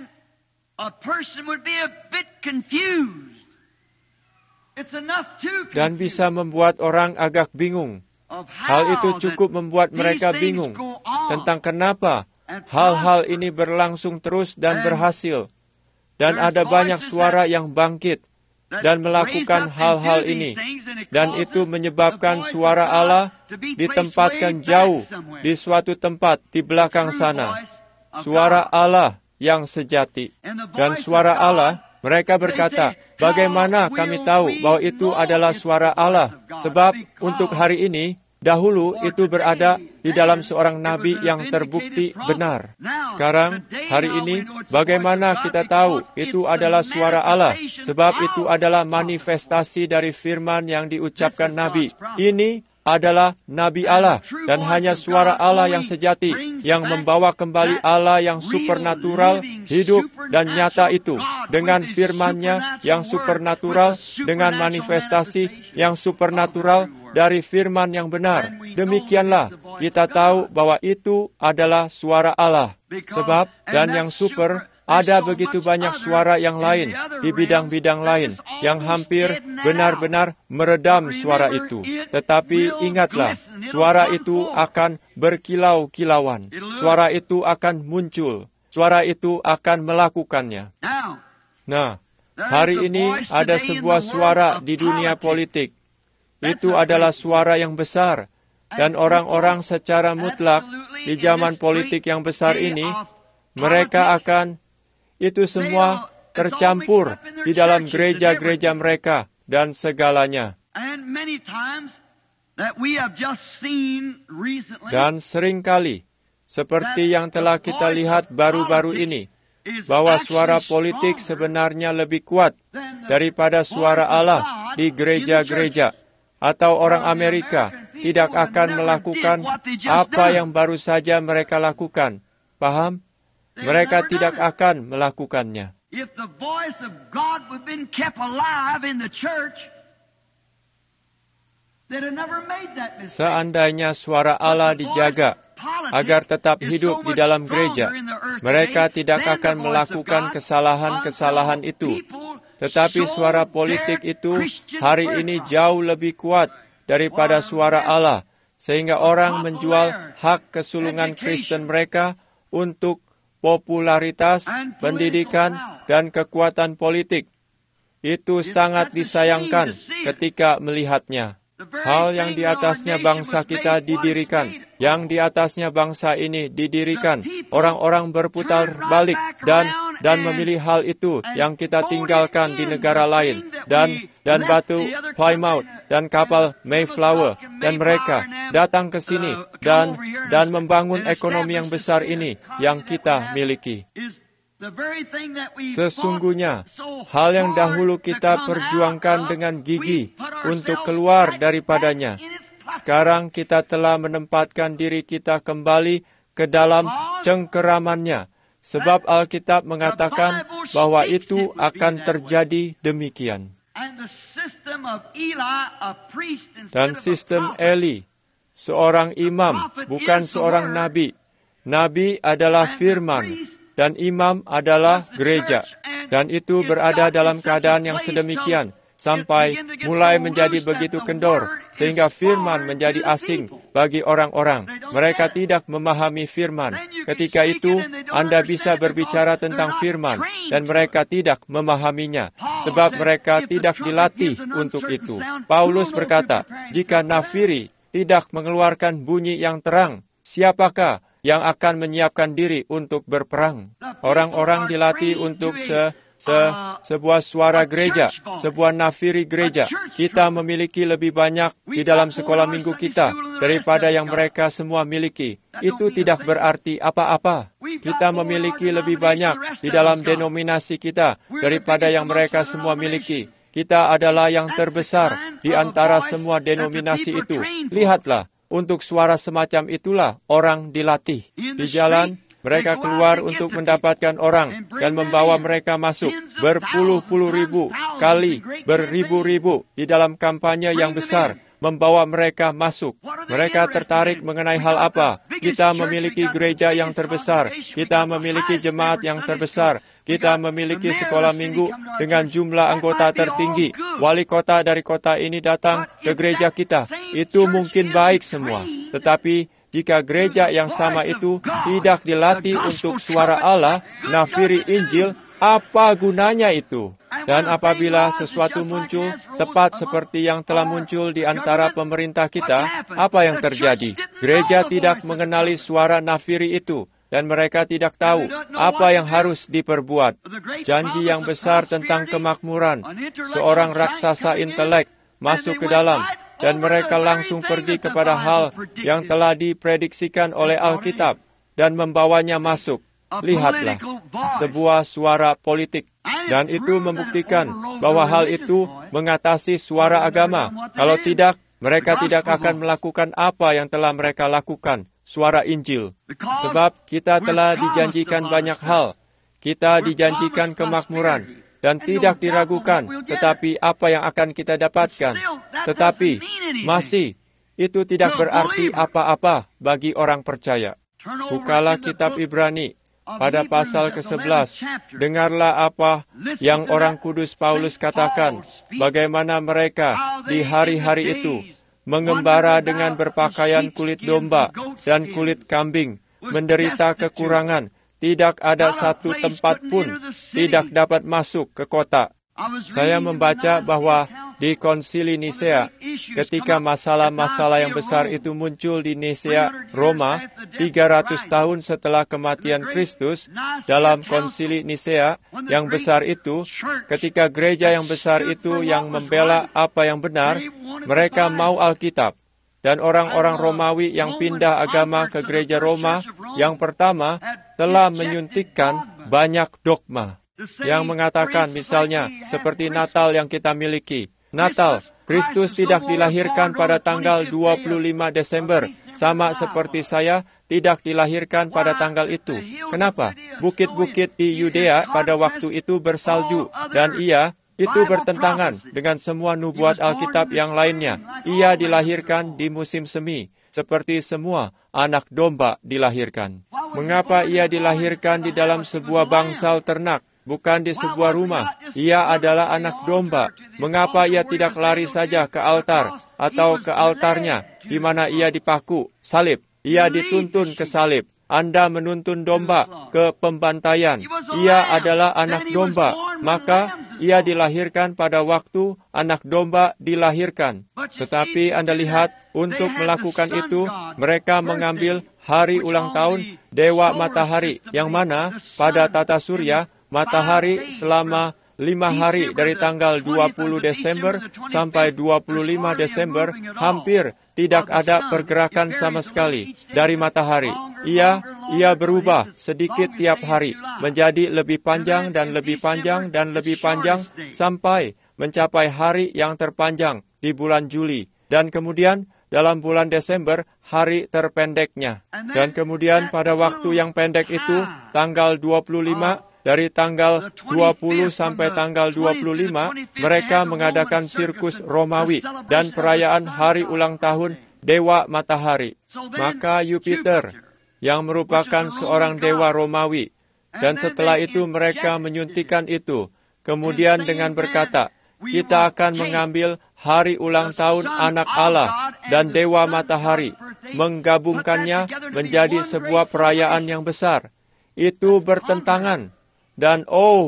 Dan bisa membuat orang agak bingung. Hal itu cukup membuat mereka bingung tentang kenapa hal-hal ini berlangsung terus dan berhasil. Dan ada banyak suara yang bangkit dan melakukan hal-hal ini. Dan itu menyebabkan suara Allah ditempatkan jauh di suatu tempat di belakang sana. Suara Allah yang sejati. Dan suara Allah, mereka berkata, bagaimana kami tahu bahwa itu adalah suara Allah? Sebab untuk hari ini, dahulu itu berada di dalam seorang nabi yang terbukti benar. Sekarang, hari ini, bagaimana kita tahu itu adalah suara Allah? Sebab itu adalah manifestasi dari firman yang diucapkan nabi. Ini adalah nabi Allah, dan hanya suara Allah yang sejati, yang membawa kembali Allah yang supernatural, hidup dan nyata itu, dengan firman-Nya yang supernatural, dengan manifestasi yang supernatural dari firman yang benar. Demikianlah kita tahu bahwa itu adalah suara Allah. Sebab, dan yang super, ada begitu banyak suara yang lain di bidang-bidang lain yang hampir benar-benar meredam suara itu. Tetapi ingatlah, suara itu akan berkilau-kilauan. Suara itu akan muncul. Suara itu akan melakukannya. Nah, hari ini ada sebuah suara di dunia politik. Itu adalah suara yang besar, Dan orang-orang secara mutlak di zaman politik yang besar ini, mereka akan itu semua tercampur di dalam gereja-gereja mereka dan segalanya. Dan seringkali, seperti yang telah kita lihat baru-baru ini, bahwa suara politik sebenarnya lebih kuat daripada suara Allah di gereja-gereja, atau orang Amerika tidak akan melakukan apa yang baru saja mereka lakukan. Paham? Mereka tidak akan melakukannya. Seandainya suara Allah dijaga agar tetap hidup di dalam gereja, mereka tidak akan melakukan kesalahan-kesalahan itu. Tetapi suara politik itu hari ini jauh lebih kuat daripada suara Allah, sehingga orang menjual hak kesulungan Kristen mereka untuk popularitas, pendidikan, dan kekuatan politik. Itu sangat disayangkan ketika melihatnya. Hal yang di atasnya bangsa kita didirikan, yang di atasnya bangsa ini didirikan, orang-orang berputar balik dan memilih hal itu yang kita tinggalkan di negara lain, dan batu Plymouth dan kapal Mayflower, dan mereka datang ke sini dan membangun ekonomi yang besar ini yang kita miliki. Sesungguhnya, hal yang dahulu kita perjuangkan dengan gigi untuk keluar daripadanya, sekarang kita telah menempatkan diri kita kembali ke dalam cengkeramannya, sebab Alkitab mengatakan bahwa itu akan terjadi demikian. Dan sistem Eli, seorang imam, bukan seorang nabi. Nabi adalah firman, dan imam adalah gereja. Dan itu berada dalam keadaan yang sedemikian, sampai mulai menjadi begitu kendor, sehingga firman menjadi asing bagi orang-orang. Mereka tidak memahami firman. Ketika itu, Anda bisa berbicara tentang firman, dan mereka tidak memahaminya, sebab mereka tidak dilatih untuk itu. Paulus berkata, jika nafiri tidak mengeluarkan bunyi yang terang, siapakah yang akan menyiapkan diri untuk berperang? Orang-orang dilatih untuk sebuah suara gereja, sebuah nafiri gereja. Kita memiliki lebih banyak di dalam sekolah minggu kita daripada yang mereka semua miliki. Itu tidak berarti apa-apa. Kita memiliki lebih banyak di dalam denominasi kita daripada yang mereka semua miliki. Kita adalah yang terbesar di antara semua denominasi itu. Lihatlah. Untuk suara semacam itulah orang dilatih. Di jalan, mereka keluar untuk mendapatkan orang dan membawa mereka masuk berpuluh-puluh ribu kali, beribu-ribu di dalam kampanye yang besar, membawa mereka masuk. Mereka tertarik mengenai hal apa? Kita memiliki gereja yang terbesar, kita memiliki jemaat yang terbesar, kita memiliki sekolah minggu dengan jumlah anggota tertinggi. Wali kota dari kota ini datang ke gereja kita. Itu mungkin baik semua. Tetapi jika gereja yang sama itu tidak dilatih untuk suara Allah, nafiri Injil, apa gunanya itu? Dan apabila sesuatu muncul tepat seperti yang telah muncul di antara pemerintah kita, apa yang terjadi? Gereja tidak mengenali suara nafiri itu. Dan mereka tidak tahu apa yang harus diperbuat. Janji yang besar tentang kemakmuran, seorang raksasa intelek masuk ke dalam, dan mereka langsung pergi kepada hal yang telah diprediksikan oleh Alkitab, dan membawanya masuk. Lihatlah, sebuah suara politik. Dan itu membuktikan bahwa hal itu mengatasi suara agama. Kalau tidak, mereka tidak akan melakukan apa yang telah mereka lakukan. Suara Injil. Sebab kita telah dijanjikan banyak hal. Kita dijanjikan kemakmuran. Dan tidak diragukan. Tetapi apa yang akan kita dapatkan? Tetapi masih itu tidak berarti apa-apa bagi orang percaya. Bukalah kitab Ibrani pada pasal ke-11. Dengarlah apa yang orang kudus Paulus katakan. Bagaimana mereka di hari-hari itu mengembara dengan berpakaian kulit domba dan kulit kambing, menderita kekurangan, tidak ada satu tempat pun tidak dapat masuk ke kota. Saya membaca bahwa di konsili Nisea, ketika masalah-masalah yang besar itu muncul di Nisea, Roma, 300 tahun setelah kematian Kristus, dalam konsili Nisea yang besar itu, ketika gereja yang besar itu yang membela apa yang benar, mereka mau Alkitab. Dan orang-orang Romawi yang pindah agama ke gereja Roma yang pertama telah menyuntikkan banyak dogma yang mengatakan, misalnya, seperti Natal yang kita miliki. Natal, Kristus tidak dilahirkan pada tanggal 25 Desember, sama seperti saya tidak dilahirkan pada tanggal itu. Kenapa? Bukit-bukit di Yudea pada waktu itu bersalju, dan itu bertentangan dengan semua nubuat Alkitab yang lainnya. Ia dilahirkan di musim semi, seperti semua anak domba dilahirkan. Mengapa ia dilahirkan di dalam sebuah bangsal ternak? Bukan di sebuah rumah. Ia adalah anak domba. Mengapa ia tidak lari saja ke altar atau ke altarnya, di mana ia dipaku, salib? Ia dituntun ke salib. Anda menuntun domba ke pembantaian. Ia adalah anak domba. Maka ia dilahirkan pada waktu anak domba dilahirkan. Tetapi Anda lihat, untuk melakukan itu, mereka mengambil hari ulang tahun Dewa Matahari, yang mana pada tata surya, matahari selama 5 hari dari tanggal 20 Desember sampai 25 Desember hampir tidak ada pergerakan sama sekali dari matahari. Ia berubah sedikit tiap hari, menjadi lebih panjang dan lebih panjang dan lebih panjang sampai mencapai hari yang terpanjang di bulan Juli. Dan kemudian dalam bulan Desember, hari terpendeknya. Dan kemudian pada waktu yang pendek itu, tanggal 25, dari tanggal 20 sampai tanggal 25, mereka mengadakan sirkus Romawi dan perayaan hari ulang tahun Dewa Matahari. Maka Jupiter, yang merupakan seorang dewa Romawi, dan setelah itu mereka menyuntikkan itu, kemudian dengan berkata, kita akan mengambil hari ulang tahun anak Allah dan Dewa Matahari, menggabungkannya menjadi sebuah perayaan yang besar. Itu bertentangan. Dan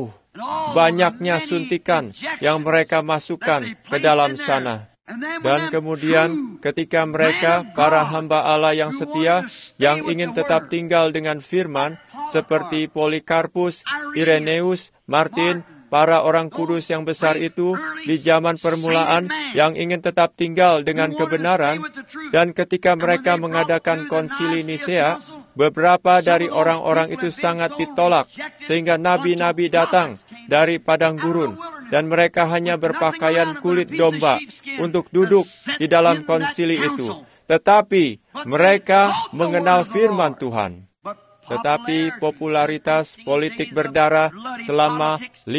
banyaknya suntikan yang mereka masukkan ke dalam sana. Dan kemudian ketika mereka, para hamba Allah yang setia, yang ingin tetap tinggal dengan firman, seperti Polikarpus, Ireneus, Martin, para orang kudus yang besar itu di zaman permulaan yang ingin tetap tinggal dengan kebenaran, dan ketika mereka mengadakan konsili Nisea, beberapa dari orang-orang itu sangat ditolak, sehingga nabi-nabi datang dari padang gurun, dan mereka hanya berpakaian kulit domba untuk duduk di dalam konsili itu. Tetapi mereka mengenal firman Tuhan. Tetapi popularitas politik berdarah selama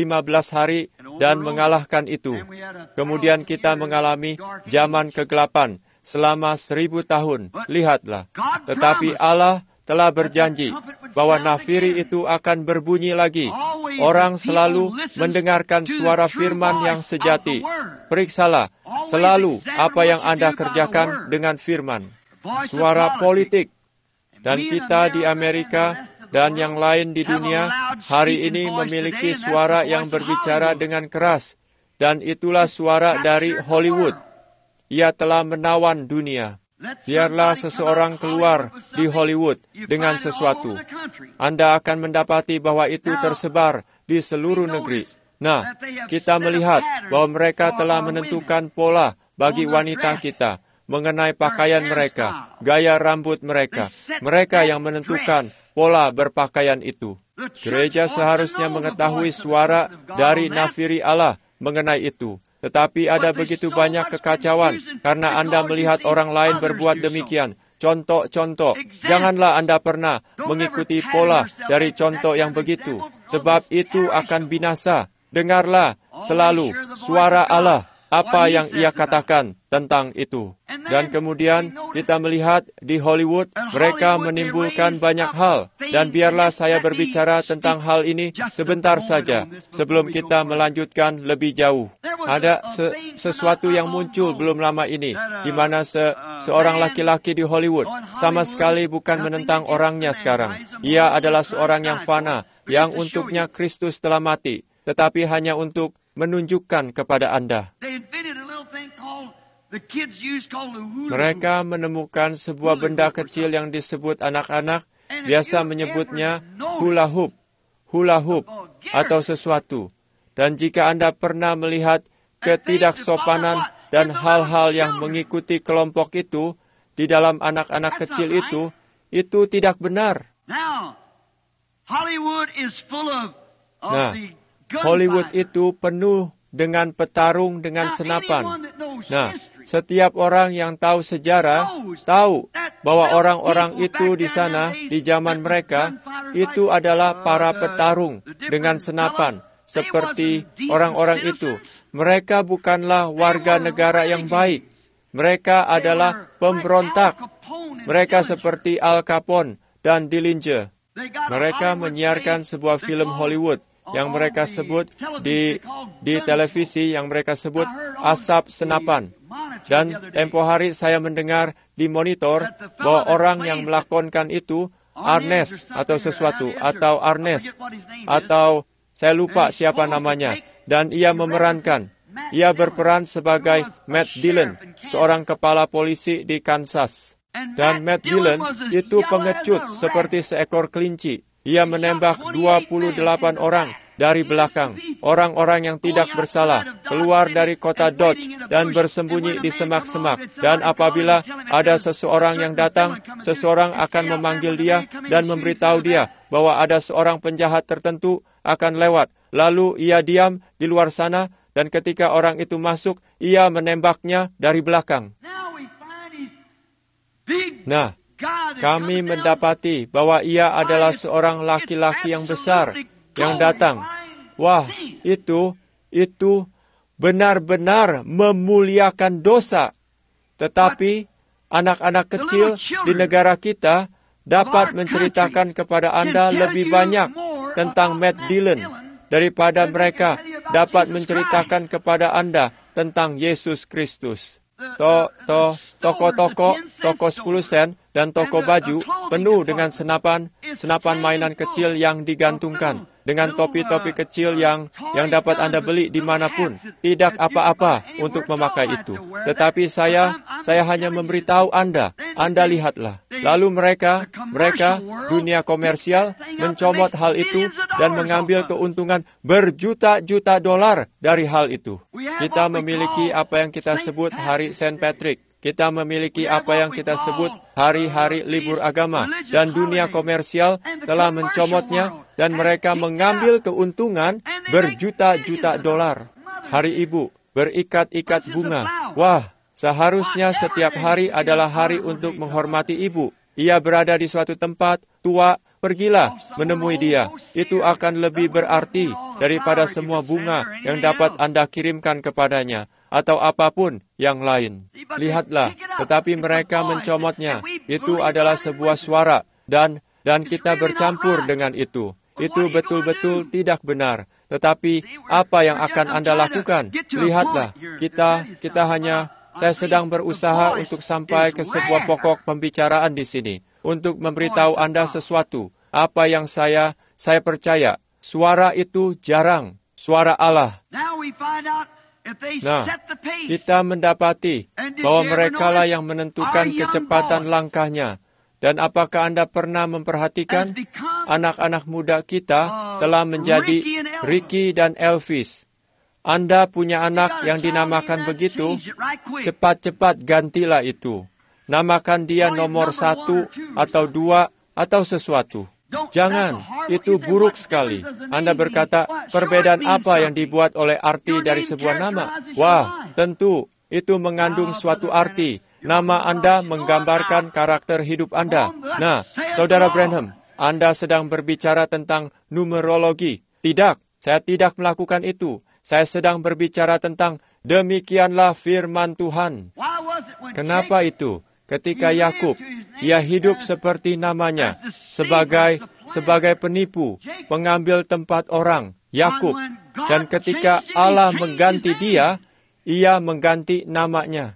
15 hari dan mengalahkan itu. Kemudian kita mengalami zaman kegelapan selama 1000 tahun. Lihatlah. Tetapi Allah telah berjanji bahwa nafiri itu akan berbunyi lagi. Orang selalu mendengarkan suara firman yang sejati. Periksalah selalu apa yang Anda kerjakan dengan firman. Suara politik. Dan kita di Amerika dan yang lain di dunia hari ini memiliki suara yang berbicara dengan keras. Dan itulah suara dari Hollywood. Ia telah menawan dunia. Biarlah seseorang keluar di Hollywood dengan sesuatu. Anda akan mendapati bahwa itu tersebar di seluruh negeri. Nah, kita melihat bahwa mereka telah menentukan pola bagi wanita kita mengenai pakaian mereka, gaya rambut mereka. Mereka yang menentukan pola berpakaian itu. Gereja seharusnya mengetahui suara dari nafiri Allah mengenai itu. Tetapi ada begitu banyak kekacauan karena Anda melihat orang lain berbuat demikian. Contoh-contoh, janganlah Anda pernah mengikuti pola dari contoh yang begitu, sebab itu akan binasa. Dengarlah selalu suara Allah, apa yang Ia katakan tentang itu. Dan kemudian kita melihat di Hollywood, mereka menimbulkan banyak hal. Dan biarlah saya berbicara tentang hal ini sebentar saja, sebelum kita melanjutkan lebih jauh. Ada sesuatu yang muncul belum lama ini, di mana seorang laki-laki di Hollywood sama sekali bukan menentang orangnya sekarang. Ia adalah seorang yang fana, yang untuknya Kristus telah mati, tetapi hanya untuk menunjukkan kepada Anda. Mereka menemukan sebuah benda kecil yang disebut anak-anak, biasa menyebutnya hula hoop, atau sesuatu. Dan jika Anda pernah melihat ketidaksopanan dan hal-hal yang mengikuti kelompok itu di dalam anak-anak kecil itu tidak benar. Nah, Hollywood itu penuh dengan petarung dengan senapan. Nah, setiap orang yang tahu sejarah tahu bahwa orang-orang itu di sana, di zaman mereka, itu adalah para petarung dengan senapan. Seperti orang-orang itu, mereka bukanlah warga negara yang baik. Mereka adalah pemberontak. Mereka seperti Al Capone dan Dillinger. Mereka menyiarkan sebuah film Hollywood yang mereka sebut di televisi, yang mereka sebut asap senapan. Dan tempo hari saya mendengar di monitor bahwa orang yang melakonkan itu Arnes atau sesuatu, atau Arnes, atau saya lupa siapa namanya. Dan ia berperan sebagai Matt Dillon, seorang kepala polisi di Kansas. Dan Matt Dillon itu pengecut seperti seekor kelinci. Ia menembak 28 orang dari belakang, orang-orang yang tidak bersalah, keluar dari kota Dodge dan bersembunyi di semak-semak. Dan apabila ada seseorang yang datang, seseorang akan memanggil dia dan memberitahu dia bahwa ada seorang penjahat tertentu akan lewat. Lalu ia diam di luar sana, dan ketika orang itu masuk, ia menembaknya dari belakang. Nah, kami mendapati bahwa ia adalah seorang laki-laki yang besar yang datang. Wah, itu benar-benar memuliakan dosa. Tetapi anak-anak kecil di negara kita dapat menceritakan kepada Anda lebih banyak tentang Matt Dillon daripada mereka dapat menceritakan kepada Anda tentang Yesus Kristus. Toko-toko 10 sen dan toko baju penuh dengan senapan mainan kecil yang digantungkan, dengan topi-topi kecil yang dapat Anda beli dimanapun. Tidak apa-apa untuk memakai itu. Tetapi saya hanya memberitahu Anda lihatlah. Lalu mereka, dunia komersial, mencomot hal itu dan mengambil keuntungan berjuta-juta dolar dari hal itu. Kita memiliki apa yang kita sebut Hari St. Patrick. Kita memiliki apa yang kita sebut hari-hari libur agama. Dan dunia komersial telah mencomotnya dan mereka mengambil keuntungan berjuta-juta dolar. Hari Ibu, berikat-ikat bunga. Wah, seharusnya setiap hari adalah hari untuk menghormati ibu. Ia berada di suatu tempat tua, pergilah menemui dia. Itu akan lebih berarti daripada semua bunga yang dapat Anda kirimkan kepadanya, atau apapun yang lain. Lihatlah, tetapi mereka mencomotnya. Itu adalah sebuah suara, dan kita bercampur dengan itu. Itu betul-betul tidak benar. Tetapi apa yang akan Anda lakukan? Lihatlah, saya sedang berusaha untuk sampai ke sebuah pokok pembicaraan di sini, untuk memberitahu Anda sesuatu. Apa yang saya percaya, suara itu jarang, suara Allah. Nah, kita mendapati bahwa merekalah yang menentukan kecepatan langkahnya. Dan apakah Anda pernah memperhatikan anak-anak muda kita telah menjadi Ricky dan Elvis? Anda punya anak yang dinamakan begitu, cepat-cepat gantilah itu. Namakan dia nomor 1 atau 2 atau sesuatu. Jangan, itu buruk sekali. Anda berkata, perbedaan apa yang dibuat oleh arti dari sebuah nama? Wah, tentu, itu mengandung suatu arti. Nama Anda menggambarkan karakter hidup Anda. Nah, Saudara Branham, Anda sedang berbicara tentang numerologi. Tidak, saya tidak melakukan itu. Saya sedang berbicara tentang demikianlah firman Tuhan. Kenapa itu? Ketika Yakub, ia hidup seperti namanya, sebagai penipu, pengambil tempat orang, Yakub. Dan ketika Allah mengganti dia, ia mengganti namanya.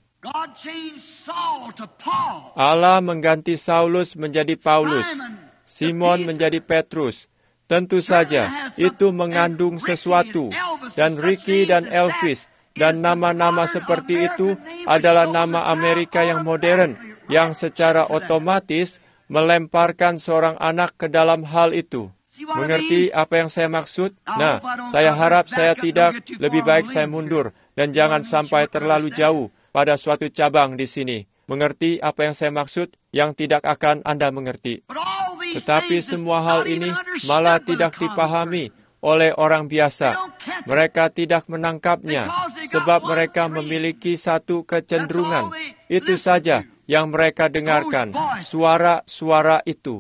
Allah mengganti Saulus menjadi Paulus, Simon menjadi Petrus. Tentu saja, itu mengandung sesuatu. Dan Ricky dan Elvis, Dan nama-nama seperti itu adalah nama Amerika yang modern, yang secara otomatis melemparkan seorang anak ke dalam hal itu. Mengerti apa yang saya maksud? Nah, saya harap saya tidak, lebih baik saya mundur, dan jangan sampai terlalu jauh pada suatu cabang di sini. Mengerti apa yang saya maksud? Yang tidak akan Anda mengerti. Tetapi semua hal ini malah tidak dipahami oleh orang biasa. Mereka tidak menangkapnya, sebab mereka memiliki satu kecenderungan. Itu saja yang mereka dengarkan, suara-suara itu.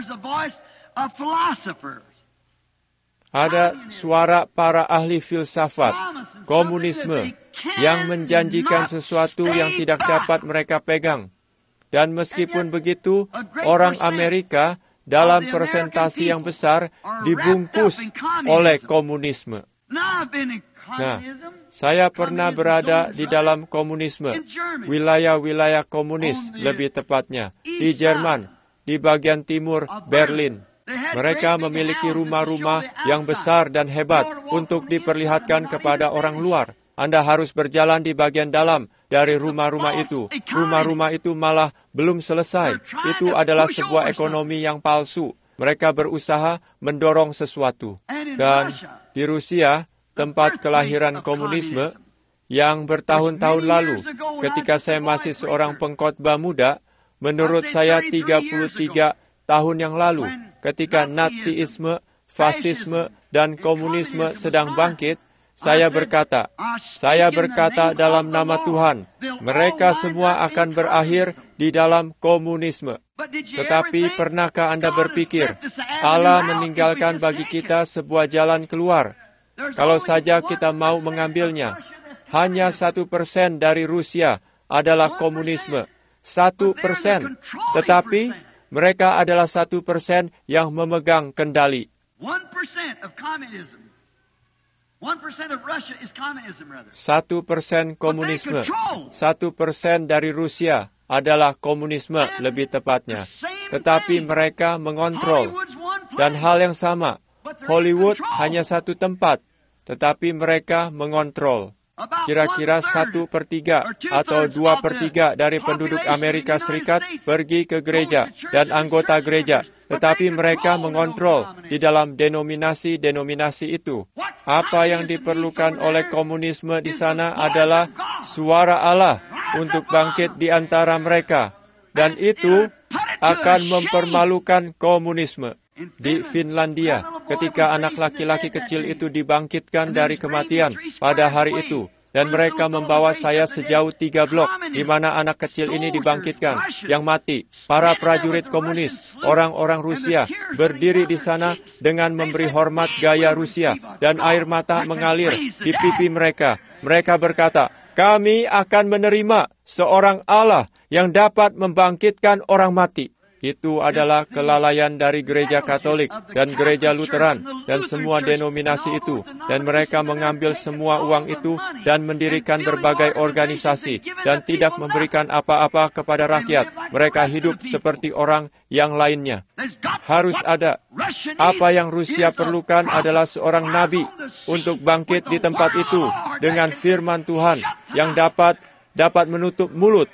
Ada suara para ahli filsafat, komunisme, yang menjanjikan sesuatu yang tidak dapat mereka pegang. Dan meskipun begitu, orang Amerika dalam persentase yang besar dibungkus oleh komunisme. Nah, saya pernah berada di dalam komunisme, wilayah-wilayah komunis lebih tepatnya, di Jerman, di bagian timur Berlin. Mereka memiliki rumah-rumah yang besar dan hebat untuk diperlihatkan kepada orang luar. Anda harus berjalan di bagian dalam dari rumah-rumah itu. Rumah-rumah itu malah belum selesai. Itu adalah sebuah ekonomi yang palsu. Mereka berusaha mendorong sesuatu. Dan di Rusia, tempat kelahiran komunisme, yang bertahun-tahun lalu, ketika saya masih seorang pengkhotbah muda, menurut saya 33 tahun yang lalu, ketika Nazisme, fasisme, dan komunisme sedang bangkit, saya berkata dalam nama Tuhan, mereka semua akan berakhir di dalam komunisme. Tetapi pernahkah Anda berpikir, Allah meninggalkan bagi kita sebuah jalan keluar? Kalau saja kita mau mengambilnya, hanya 1% dari Rusia adalah komunisme. 1%. Tetapi mereka adalah 1% yang memegang kendali. 1% komunisme. 1% dari Rusia adalah komunisme lebih tepatnya. Tetapi mereka mengontrol. Dan hal yang sama, Hollywood hanya satu tempat, tetapi mereka mengontrol. Kira-kira 1/3 atau 2/3 dari penduduk Amerika Serikat pergi ke gereja dan anggota gereja. Tetapi mereka mengontrol di dalam denominasi-denominasi itu. Apa yang diperlukan oleh komunisme di sana adalah suara Allah untuk bangkit di antara mereka. Dan itu akan mempermalukan komunisme. Di Finlandia, ketika anak laki-laki kecil itu dibangkitkan dari kematian pada hari itu, dan mereka membawa saya sejauh 3 blok, di mana anak kecil ini dibangkitkan, yang mati. Para prajurit komunis, orang-orang Rusia, berdiri di sana dengan memberi hormat gaya Rusia, dan air mata mengalir di pipi mereka. Mereka berkata, kami akan menerima seorang Allah yang dapat membangkitkan orang mati. Itu adalah kelalaian dari gereja Katolik dan gereja Lutheran dan semua denominasi itu. Dan mereka mengambil semua uang itu dan mendirikan berbagai organisasi dan tidak memberikan apa-apa kepada rakyat. Mereka hidup seperti orang yang lainnya. Harus ada. Apa yang Rusia perlukan adalah seorang nabi untuk bangkit di tempat itu dengan firman Tuhan yang dapat menutup mulut.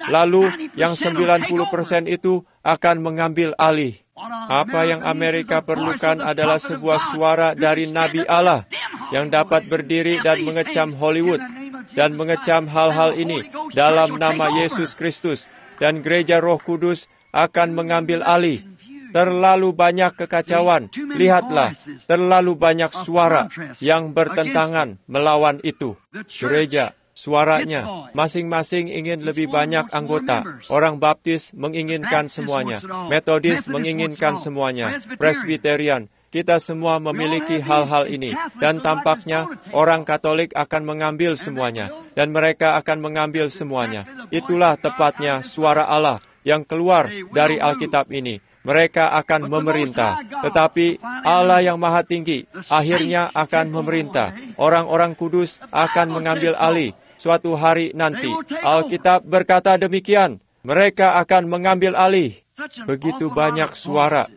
Lalu yang 90% itu akan mengambil alih. Apa yang Amerika perlukan adalah sebuah suara dari Nabi Allah yang dapat berdiri dan mengecam Hollywood dan mengecam hal-hal ini dalam nama Yesus Kristus. Dan gereja Roh Kudus akan mengambil alih. Terlalu banyak kekacauan. Lihatlah, terlalu banyak suara yang bertentangan melawan itu. Gereja, suaranya, masing-masing ingin lebih banyak anggota. Orang Baptis menginginkan semuanya. Metodis menginginkan semuanya. Presbyterian, kita semua memiliki hal-hal ini. Dan tampaknya orang Katolik akan mengambil semuanya. Dan mereka akan mengambil semuanya. Itulah tepatnya suara Allah yang keluar dari Alkitab ini. Mereka akan memerintah. Tetapi Allah yang Maha Tinggi akhirnya akan memerintah. Orang-orang kudus akan mengambil alih. Suatu hari nanti, Alkitab berkata demikian. Mereka akan mengambil alih. Begitu banyak suara.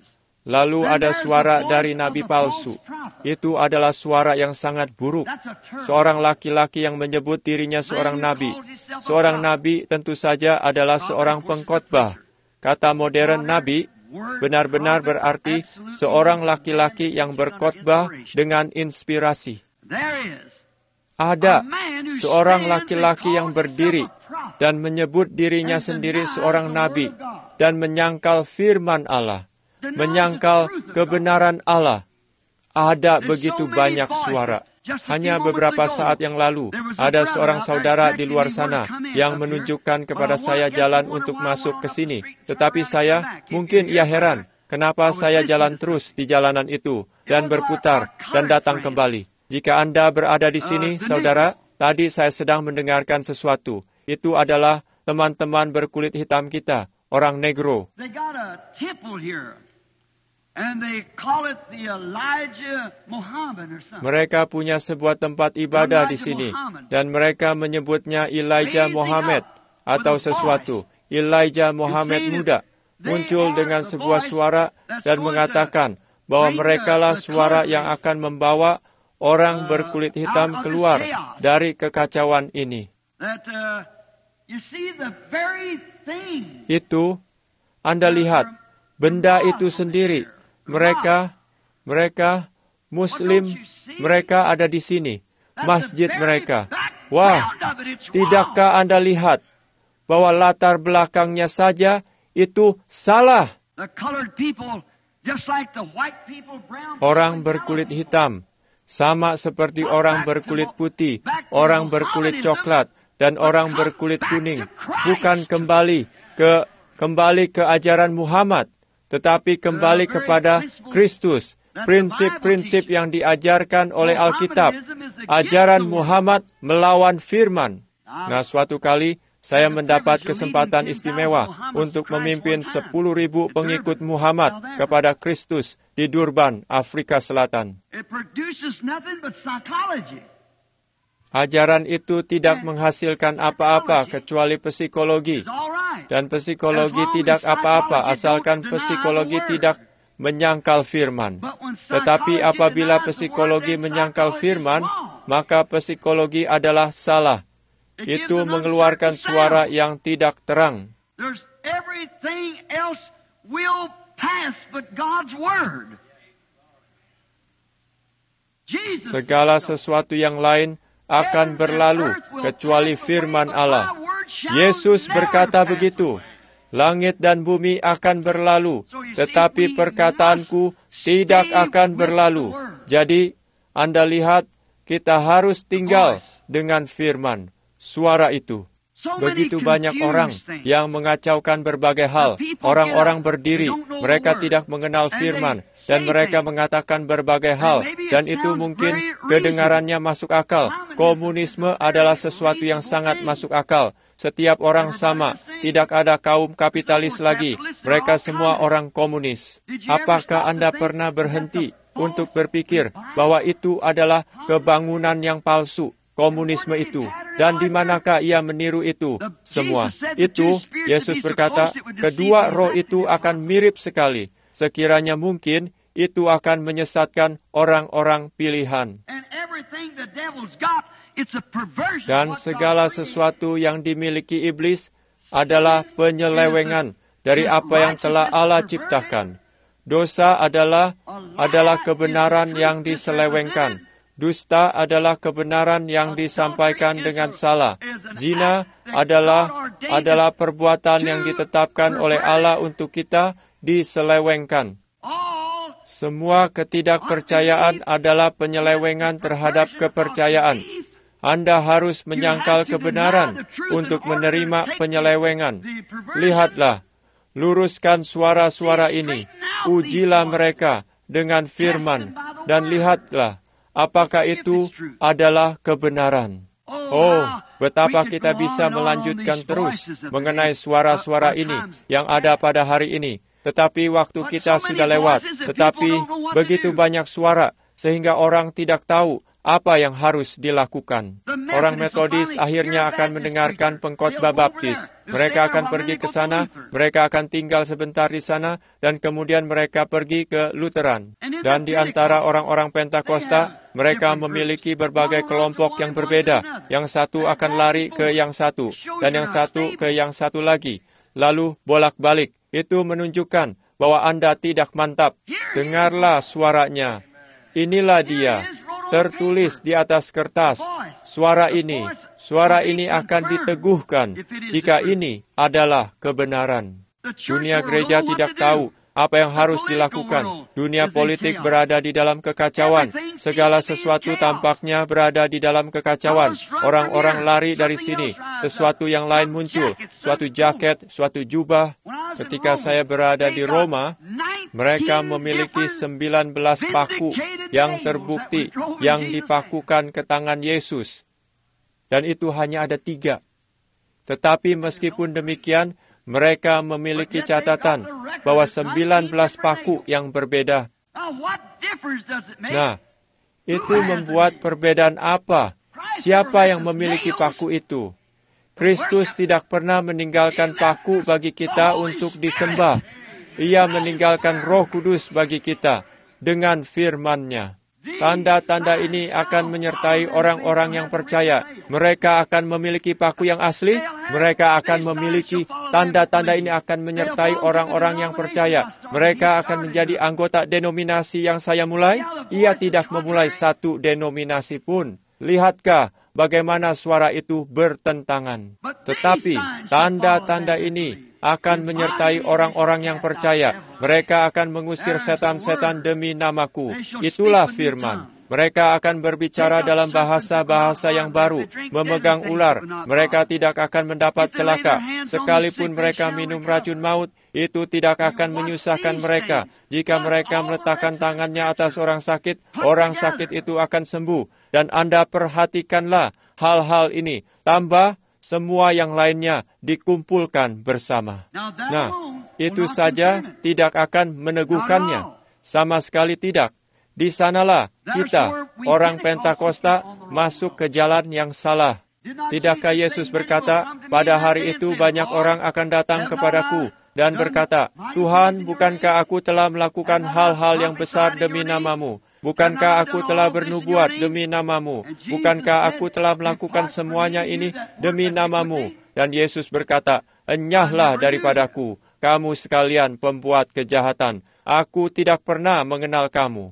Lalu ada suara dari nabi palsu. Itu adalah suara yang sangat buruk. Seorang laki-laki yang menyebut dirinya seorang nabi. Seorang nabi tentu saja adalah seorang pengkhotbah. Kata modern nabi benar-benar berarti seorang laki-laki yang berkhotbah dengan inspirasi. Ada seorang laki-laki yang berdiri dan menyebut dirinya sendiri seorang nabi dan menyangkal firman Allah, menyangkal kebenaran Allah. Ada begitu banyak suara. Hanya beberapa saat yang lalu, ada seorang saudara di luar sana yang menunjukkan kepada saya jalan untuk masuk ke sini. Tetapi mungkin ia heran, kenapa saya jalan terus di jalanan itu dan berputar dan datang kembali. Jika Anda berada di sini, saudara, tadi saya sedang mendengarkan sesuatu. Itu adalah teman-teman berkulit hitam kita, orang negro. Mereka punya sebuah tempat ibadah di sini, dan mereka menyebutnya Elijah Muhammad atau sesuatu. Elijah Muhammad muda muncul dengan sebuah suara dan mengatakan bahwa merekalah suara yang akan membawa orang berkulit hitam keluar dari kekacauan ini. Itu, Anda lihat, benda itu sendiri. Mereka Muslim, mereka ada di sini. Masjid mereka. Wah, tidakkah Anda lihat bahwa latar belakangnya saja itu salah? Orang berkulit hitam, sama seperti orang berkulit putih, orang berkulit coklat, dan orang berkulit kuning. Bukan kembali ke ajaran Muhammad, tetapi kembali kepada Kristus. Prinsip-prinsip yang diajarkan oleh Alkitab. Ajaran Muhammad melawan firman. Nah, suatu kali saya mendapat kesempatan istimewa untuk memimpin 10.000 pengikut Muhammad kepada Kristus di Durban, Afrika Selatan. Ajaran itu tidak menghasilkan apa-apa kecuali psikologi. Dan psikologi tidak apa-apa asalkan psikologi tidak menyangkal firman. Tetapi apabila psikologi menyangkal firman, maka psikologi adalah salah. Itu mengeluarkan suara yang tidak terang. Segala sesuatu yang lain akan berlalu kecuali firman Allah. Yesus berkata begitu. Langit dan bumi akan berlalu, tetapi perkataanku tidak akan berlalu. Jadi, Anda lihat, kita harus tinggal dengan firman, suara itu. Begitu banyak orang yang mengacaukan berbagai hal. Orang-orang berdiri, mereka tidak mengenal firman, dan mereka mengatakan berbagai hal, dan itu mungkin kedengarannya masuk akal. Komunisme adalah sesuatu yang sangat masuk akal. Setiap orang sama, tidak ada kaum kapitalis lagi. Mereka semua orang komunis. Apakah Anda pernah berhenti untuk berpikir bahwa itu adalah kebangunan yang palsu, komunisme itu? Dan di manakah ia meniru itu semua? Itu, Yesus berkata, kedua roh itu akan mirip sekali. Sekiranya mungkin, itu akan menyesatkan orang-orang pilihan. Dan segala sesuatu yang dimiliki iblis adalah penyelewengan dari apa yang telah Allah ciptakan. Dosa adalah kebenaran yang diselewengkan. Dusta adalah kebenaran yang disampaikan dengan salah. Zina adalah perbuatan yang ditetapkan oleh Allah untuk kita diselewengkan. Semua ketidakpercayaan adalah penyelewengan terhadap kepercayaan. Anda harus menyangkal kebenaran untuk menerima penyelewengan. Lihatlah, luruskan suara-suara ini. Ujilah mereka dengan firman. Dan lihatlah, apakah itu adalah kebenaran. Oh, betapa kita bisa melanjutkan terus mengenai suara-suara ini yang ada pada hari ini. Tetapi waktu kita sudah lewat. Tetapi begitu banyak suara, sehingga orang tidak tahu apa yang harus dilakukan. Orang Metodis akhirnya akan mendengarkan pengkhotbah Baptis. Mereka akan pergi ke sana, mereka akan tinggal sebentar di sana, dan kemudian mereka pergi ke Lutheran. Dan di antara orang-orang Pentakosta, mereka memiliki berbagai kelompok yang berbeda. Yang satu akan lari ke yang satu, dan yang satu ke yang satu lagi. Lalu bolak-balik. Itu menunjukkan bahwa Anda tidak mantap. Dengarlah suaranya. Inilah dia. Tertulis di atas kertas, suara ini akan diteguhkan jika ini adalah kebenaran. Dunia gereja tidak tahu apa yang harus dilakukan. Dunia politik berada di dalam kekacauan. Segala sesuatu tampaknya berada di dalam kekacauan. Orang-orang lari dari sini. Sesuatu yang lain muncul. Suatu jaket, suatu jubah. Ketika saya berada di Roma, mereka memiliki 19 paku yang terbukti yang dipakukan ke tangan Yesus. Dan itu hanya ada 3. Tetapi meskipun demikian, mereka memiliki catatan bahwa 19 paku yang berbeda. Nah, itu membuat perbedaan apa? Siapa yang memiliki paku itu? Kristus tidak pernah meninggalkan paku bagi kita untuk disembah. Ia meninggalkan Roh Kudus bagi kita dengan firman-Nya. Tanda-tanda ini akan menyertai orang-orang yang percaya. Mereka akan memiliki paku yang asli. Mereka akan memiliki tanda-tanda ini akan menyertai orang-orang yang percaya. Mereka akan menjadi anggota denominasi yang saya mulai. Ia tidak memulai satu denominasi pun. Lihatkah bagaimana suara itu bertentangan. Tetapi tanda-tanda ini akan menyertai orang-orang yang percaya. Mereka akan mengusir setan-setan demi namaku. Itulah firman. Mereka akan berbicara dalam bahasa-bahasa yang baru, memegang ular. Mereka tidak akan mendapat celaka. Sekalipun mereka minum racun maut, itu tidak akan menyusahkan mereka. Jika mereka meletakkan tangannya atas orang sakit itu akan sembuh. Dan Anda perhatikanlah hal-hal ini. Tambah semua yang lainnya dikumpulkan bersama. Nah, itu saja tidak akan meneguhkannya. Sama sekali tidak. Di sanalah kita, orang Pentakosta, masuk ke jalan yang salah. Tidakkah Yesus berkata, pada hari itu banyak orang akan datang kepadaku dan berkata, Tuhan, bukankah aku telah melakukan hal-hal yang besar demi namamu? Bukankah aku telah bernubuat demi namamu? Bukankah aku telah melakukan semuanya ini demi namamu? Dan Yesus berkata, enyahlah daripadaku, kamu sekalian pembuat kejahatan. Aku tidak pernah mengenal kamu.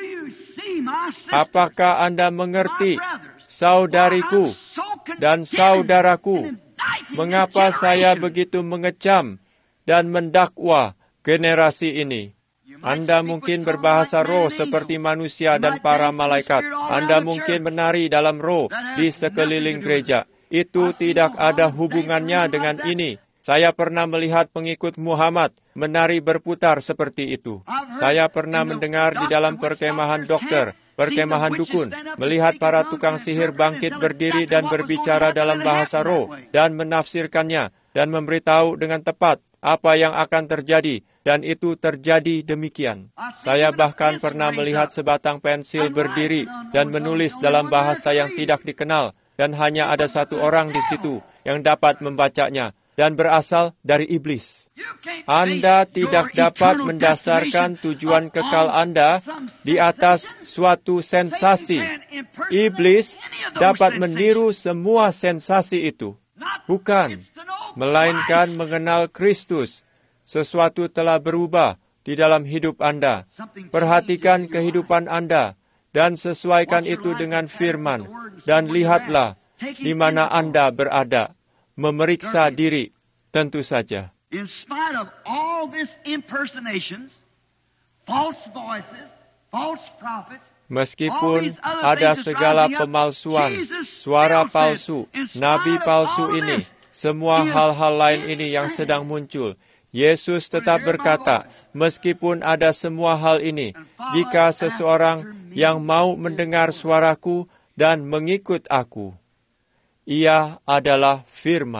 Apakah Anda mengerti, saudariku dan saudaraku, mengapa saya begitu mengecam dan mendakwa generasi ini? Anda mungkin berbahasa roh seperti manusia dan para malaikat. Anda mungkin menari dalam roh di sekeliling gereja. Itu tidak ada hubungannya dengan ini. Saya pernah melihat pengikut Muhammad menari berputar seperti itu. Saya pernah mendengar di dalam perkemahan dokter, perkemahan dukun, melihat para tukang sihir bangkit berdiri dan berbicara dalam bahasa roh dan menafsirkannya dan memberitahu dengan tepat apa yang akan terjadi, dan itu terjadi demikian. Saya bahkan pernah melihat sebatang pensil berdiri dan menulis dalam bahasa yang tidak dikenal, dan hanya ada satu orang di situ yang dapat membacanya, dan berasal dari iblis. Anda tidak dapat mendasarkan tujuan kekal Anda di atas suatu sensasi. Iblis dapat meniru semua sensasi itu. Bukan, melainkan mengenal Kristus. Sesuatu telah berubah di dalam hidup Anda. Perhatikan kehidupan Anda dan sesuaikan itu dengan firman. Dan lihatlah di mana Anda berada. Memeriksa diri, tentu saja. In spite of all this impersonations, false voices, false prophets, meskipun ada segala pemalsuan, suara palsu, nabi palsu ini, semua hal-hal lain ini yang sedang muncul, Yesus tetap berkata, meskipun ada semua hal ini, jika seseorang yang mau mendengar suaraku dan mengikut aku, ia adalah firman.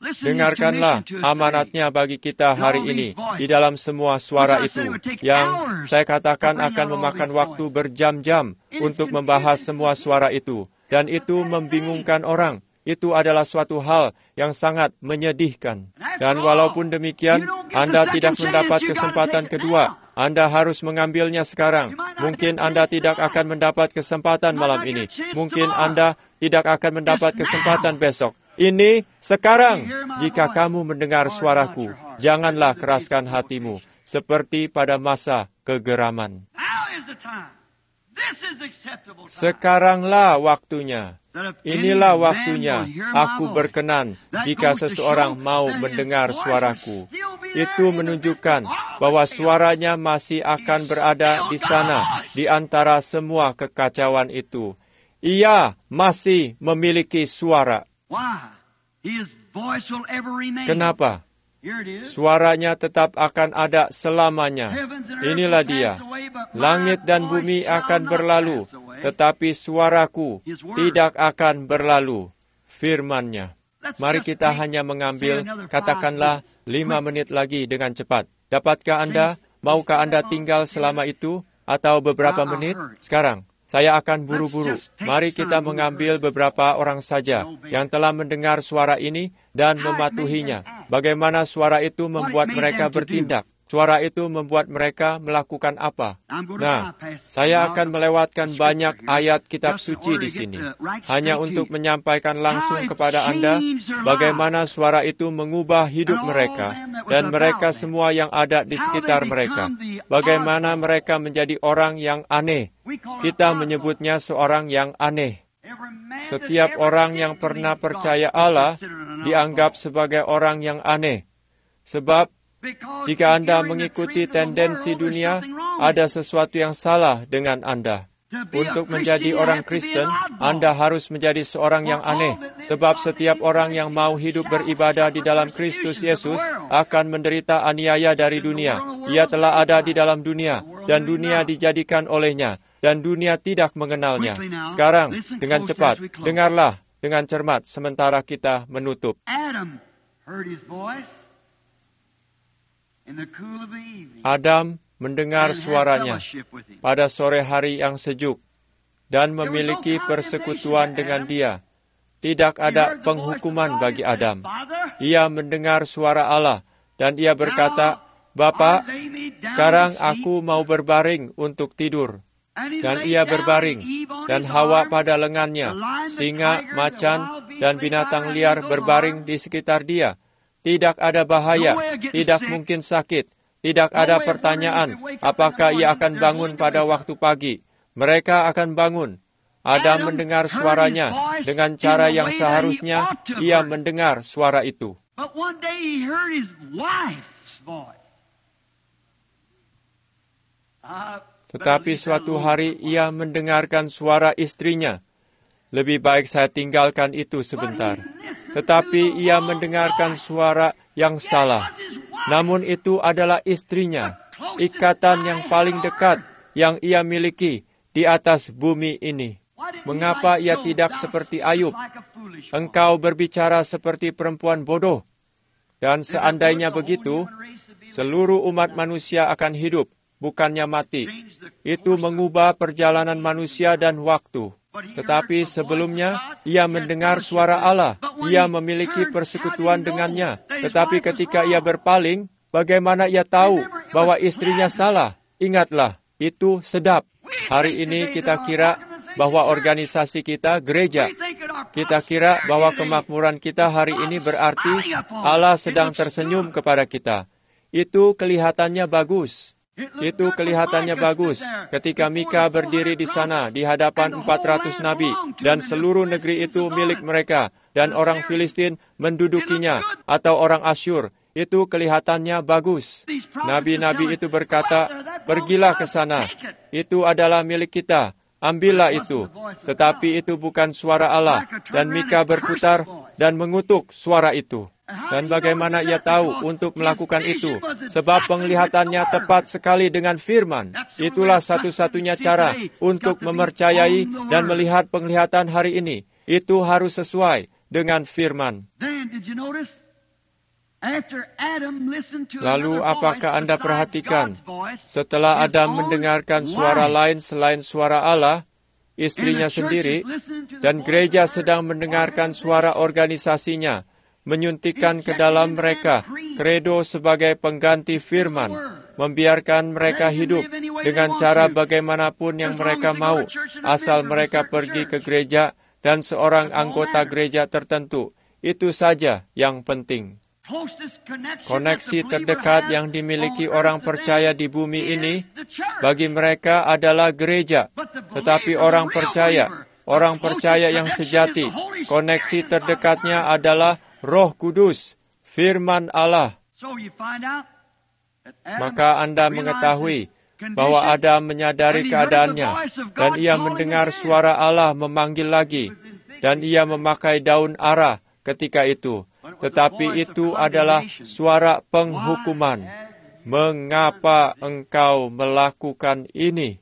Dengarkanlah amanatnya bagi kita hari ini di dalam semua suara itu, yang saya katakan akan memakan waktu berjam-jam untuk membahas semua suara itu, dan itu membingungkan orang. Itu adalah suatu hal yang sangat menyedihkan. Dan walaupun demikian, Anda tidak mendapat kesempatan kedua. Anda harus mengambilnya sekarang. Mungkin Anda tidak akan mendapat kesempatan malam ini. Mungkin Anda tidak akan mendapat kesempatan besok. Ini sekarang. Jika kamu mendengar suaraku, janganlah keraskan hatimu, seperti pada masa kegeraman. Sekaranglah waktunya. Inilah waktunya. Aku berkenan jika seseorang mau mendengar suaraku. Itu menunjukkan bahwa suaranya masih akan berada di sana, di antara semua kekacauan itu. Ia masih memiliki suara. Kenapa? Suaranya tetap akan ada selamanya. Inilah dia. Langit dan bumi akan berlalu, tetapi suaraku tidak akan berlalu. Firman-Nya. Mari kita hanya mengambil, katakanlah 5 menit lagi dengan cepat. Dapatkah Anda? Maukah Anda tinggal selama itu? Atau beberapa menit? Sekarang. Saya akan buru-buru. Mari kita mengambil beberapa orang saja yang telah mendengar suara ini dan mematuhinya. Bagaimana suara itu membuat mereka bertindak? Suara itu membuat mereka melakukan apa? Nah, saya akan melewatkan banyak ayat kitab suci di sini. Hanya untuk menyampaikan langsung kepada Anda bagaimana suara itu mengubah hidup mereka dan mereka semua yang ada di sekitar mereka. Bagaimana mereka menjadi orang yang aneh. Kita menyebutnya seorang yang aneh. Setiap orang yang pernah percaya Allah dianggap sebagai orang yang aneh. Sebab jika Anda mengikuti tendensi dunia, ada sesuatu yang salah dengan Anda. Untuk menjadi orang Kristen, Anda harus menjadi seorang yang aneh. Sebab setiap orang yang mau hidup beribadah di dalam Kristus Yesus akan menderita aniaya dari dunia. Ia telah ada di dalam dunia, dan dunia dijadikan olehnya, dan dunia tidak mengenalnya. Sekarang, dengan cepat, dengarlah dengan cermat sementara kita menutup. Adam mendengar suaranya pada sore hari yang sejuk dan memiliki persekutuan dengan dia. Tidak ada penghukuman bagi Adam. Ia mendengar suara Allah dan ia berkata, "Bapa, sekarang aku mau berbaring untuk tidur." Dan ia berbaring, dan Hawa pada lengannya, singa, macan, dan binatang liar berbaring di sekitar dia. Tidak ada bahaya, tidak mungkin sakit, tidak ada pertanyaan apakah ia akan bangun pada waktu pagi. Mereka akan bangun. Adam mendengar suaranya dengan cara yang seharusnya ia mendengar suara itu. Tetapi suatu hari ia mendengarkan suara istrinya. Lebih baik saya tinggalkan itu sebentar. Tetapi ia mendengarkan suara yang salah. Namun itu adalah istrinya, ikatan yang paling dekat yang ia miliki di atas bumi ini. Mengapa ia tidak seperti Ayub? Engkau berbicara seperti perempuan bodoh. Dan seandainya begitu, seluruh umat manusia akan hidup, bukannya mati. Itu mengubah perjalanan manusia dan waktu. Tetapi sebelumnya, ia mendengar suara Allah. Ia memiliki persekutuan dengannya. Tetapi ketika ia berpaling, bagaimana ia tahu bahwa istrinya salah? Ingatlah, itu sedap. Hari ini kita kira bahwa organisasi kita, gereja, kita kira bahwa kemakmuran kita hari ini berarti Allah sedang tersenyum kepada kita. Itu kelihatannya bagus. Itu kelihatannya bagus ketika Mika berdiri di sana di hadapan 400 nabi dan seluruh negeri itu milik mereka dan orang Filistin mendudukinya atau orang Asyur. Itu kelihatannya bagus. Nabi-nabi itu berkata, "Pergilah ke sana. Itu adalah milik kita. Ambillah itu." Tetapi itu bukan suara Allah dan Mika berputar dan mengutuk suara itu. Dan bagaimana ia tahu untuk melakukan itu? Sebab penglihatannya tepat sekali dengan firman. Itulah satu-satunya cara untuk mempercayai dan melihat penglihatan hari ini. Itu harus sesuai dengan firman. Lalu apakah Anda perhatikan, setelah Adam mendengarkan suara lain selain suara Allah, istrinya sendiri, dan gereja sedang mendengarkan suara organisasinya, menyuntikkan ke dalam mereka kredo sebagai pengganti firman, membiarkan mereka hidup dengan cara bagaimanapun yang mereka mau, asal mereka pergi ke gereja dan seorang anggota gereja tertentu. Itu saja yang penting. Koneksi terdekat yang dimiliki orang percaya di bumi ini bagi mereka adalah gereja. Tetapi orang percaya yang sejati, koneksi terdekatnya adalah Roh Kudus, firman Allah. Maka Anda mengetahui bahwa Adam menyadari keadaannya, dan ia mendengar suara Allah memanggil lagi, dan ia memakai daun ara ketika itu. Tetapi itu adalah suara penghukuman. Mengapa engkau melakukan ini?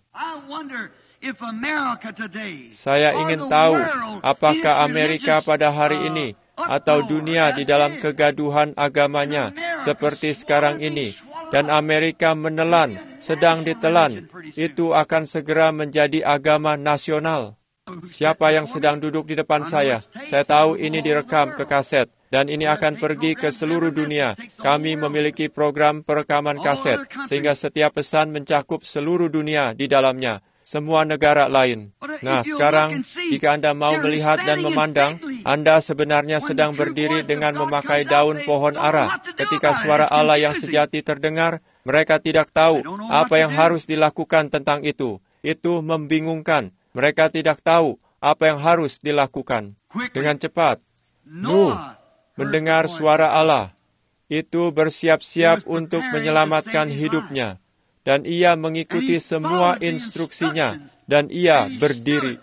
Saya ingin tahu apakah Amerika pada hari ini atau dunia di dalam kegaduhan agamanya seperti sekarang ini, dan Amerika sedang ditelan, itu akan segera menjadi agama nasional. Siapa yang sedang duduk di depan saya? Saya tahu ini direkam ke kaset, dan ini akan pergi ke seluruh dunia. Kami memiliki program perekaman kaset, sehingga setiap pesan mencakup seluruh dunia di dalamnya, semua negara lain. Nah, sekarang, jika Anda mau melihat dan memandang, Anda sebenarnya sedang berdiri dengan memakai daun pohon ara. Ketika suara Allah yang sejati terdengar, mereka tidak tahu apa yang harus dilakukan tentang itu. Itu membingungkan. Mereka tidak tahu apa yang harus dilakukan. Dengan cepat, Nuh mendengar suara Allah. Itu bersiap-siap untuk menyelamatkan hidupnya. Dan ia mengikuti semua instruksinya. Dan ia berdiri.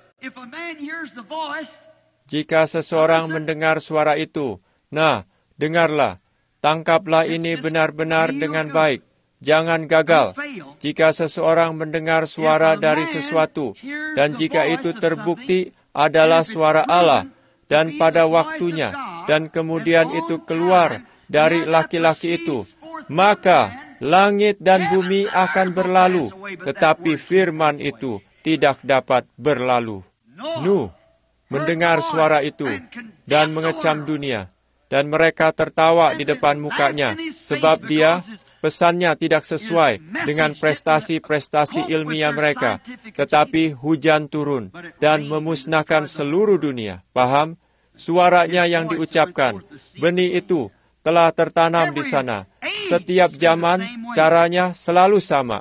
Jika seseorang mendengar suara itu, nah, dengarlah. Tangkaplah ini benar-benar dengan baik. Jangan gagal. Jika seseorang mendengar suara dari sesuatu, dan jika itu terbukti adalah suara Allah, dan pada waktunya, dan kemudian itu keluar dari laki-laki itu, maka langit dan bumi akan berlalu, tetapi firman itu tidak dapat berlalu. Nuh mendengar suara itu, dan mengecam dunia, dan mereka tertawa di depan mukanya, sebab pesannya tidak sesuai dengan prestasi-prestasi ilmiah mereka, tetapi hujan turun dan memusnahkan seluruh dunia. Paham? Suaranya yang diucapkan, benih itu telah tertanam di sana. Setiap zaman, caranya selalu sama.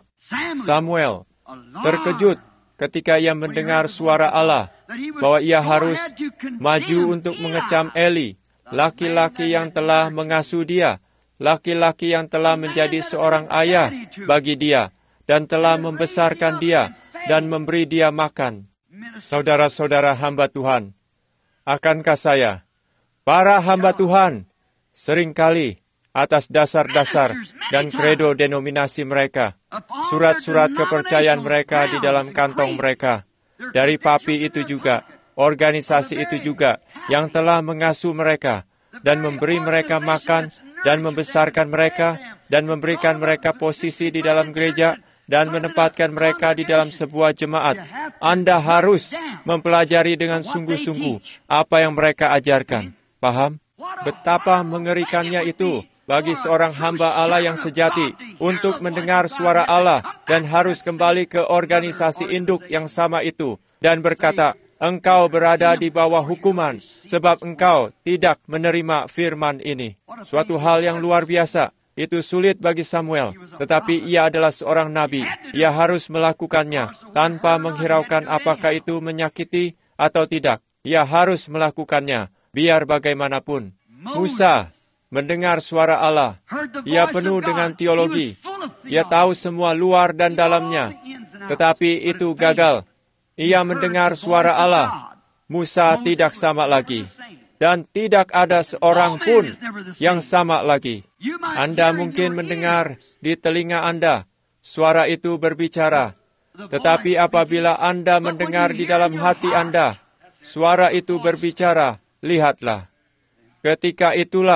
Samuel terkejut ketika ia mendengar suara Allah, bahwa ia harus maju untuk mengecam Eli, laki-laki yang telah mengasuh dia, laki-laki yang telah menjadi seorang ayah bagi dia, dan telah membesarkan dia, dan memberi dia makan. Saudara-saudara hamba Tuhan, akankah saya, para hamba Tuhan, seringkali atas dasar-dasar dan kredo denominasi mereka, surat-surat kepercayaan mereka di dalam kantong mereka, dari papi itu juga, organisasi itu juga, yang telah mengasuh mereka, dan memberi mereka makan, dan membesarkan mereka, dan memberikan mereka posisi di dalam gereja, dan menempatkan mereka di dalam sebuah jemaat. Anda harus mempelajari dengan sungguh-sungguh apa yang mereka ajarkan. Paham? Betapa mengerikannya itu bagi seorang hamba Allah yang sejati untuk mendengar suara Allah dan harus kembali ke organisasi induk yang sama itu dan berkata, engkau berada di bawah hukuman sebab engkau tidak menerima firman ini. Suatu hal yang luar biasa. Itu sulit bagi Samuel, tetapi ia adalah seorang nabi. Ia harus melakukannya tanpa menghiraukan apakah itu menyakiti atau tidak. Ia harus melakukannya, biar bagaimanapun. Musa mendengar suara Allah. Ia penuh dengan teologi. Ia tahu semua luar dan dalamnya, tetapi itu gagal. Ia mendengar suara Allah. Musa tidak sama lagi. Dan tidak ada seorang pun yang sama lagi. Anda mungkin mendengar di telinga Anda, suara itu berbicara. Tetapi apabila Anda mendengar di dalam hati Anda, suara itu berbicara, lihatlah. Ketika itulah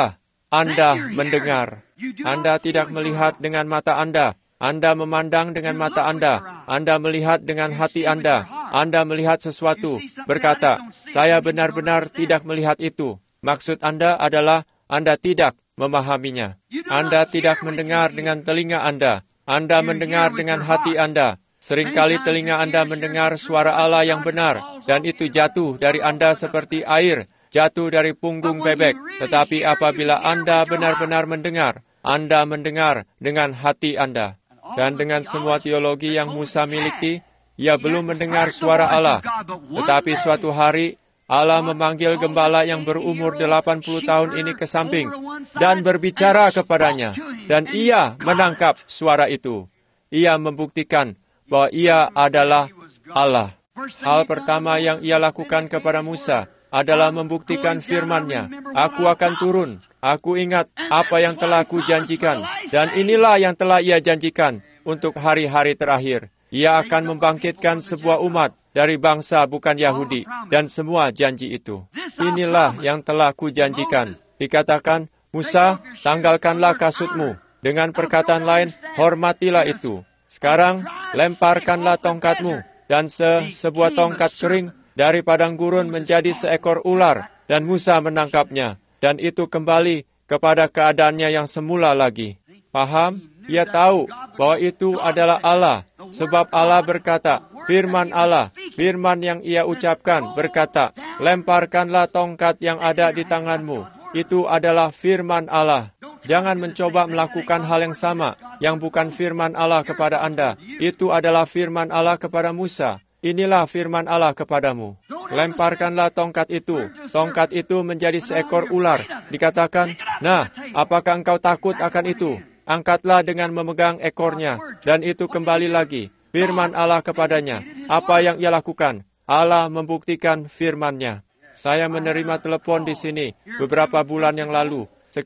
Anda mendengar. Anda tidak melihat dengan mata Anda. Anda memandang dengan mata Anda. Anda melihat dengan hati Anda. Anda melihat sesuatu, berkata, saya benar-benar tidak melihat itu. Maksud Anda adalah Anda tidak memahaminya. Anda tidak mendengar dengan telinga Anda. Anda mendengar dengan hati Anda. Seringkali telinga Anda mendengar suara Allah yang benar, dan itu jatuh dari Anda seperti air, jatuh dari punggung bebek. Tetapi apabila Anda benar-benar mendengar, Anda mendengar dengan hati Anda. Dan dengan semua teologi yang Musa miliki, ia belum mendengar suara Allah. Tetapi suatu hari, Allah memanggil gembala yang berumur 80 tahun ini ke samping dan berbicara kepadanya. Dan ia menangkap suara itu. Ia membuktikan bahwa ia adalah Allah. Hal pertama yang ia lakukan kepada Musa adalah membuktikan firman-Nya. Aku akan turun. Aku ingat apa yang telah kujanjikan. Dan inilah yang telah ia janjikan untuk hari-hari terakhir. Ia akan membangkitkan sebuah umat dari bangsa bukan Yahudi. Dan semua janji itu. Inilah yang telah kujanjikan. Dikatakan, Musa, tanggalkanlah kasutmu. Dengan perkataan lain, hormatilah itu. Sekarang, lemparkanlah tongkatmu. Dan sebuah tongkat kering dari padang gurun menjadi seekor ular. Dan Musa menangkapnya. Dan itu kembali kepada keadaannya yang semula lagi. Paham? Ia tahu bahwa itu adalah Allah. Sebab Allah berkata, firman Allah, firman yang ia ucapkan berkata, lemparkanlah tongkat yang ada di tanganmu. Itu adalah firman Allah. Jangan mencoba melakukan hal yang sama, yang bukan firman Allah kepada Anda. Itu adalah firman Allah kepada Musa. Inilah firman Allah kepadamu. Lemparkanlah tongkat itu. Tongkat itu menjadi seekor ular. Dikatakan, nah, apakah engkau takut akan itu? Angkatlah dengan memegang ekornya. Dan itu kembali lagi. Firman Allah kepadanya. Apa yang ia lakukan? Allah membuktikan firman-Nya. Saya menerima telepon di sini beberapa bulan yang lalu.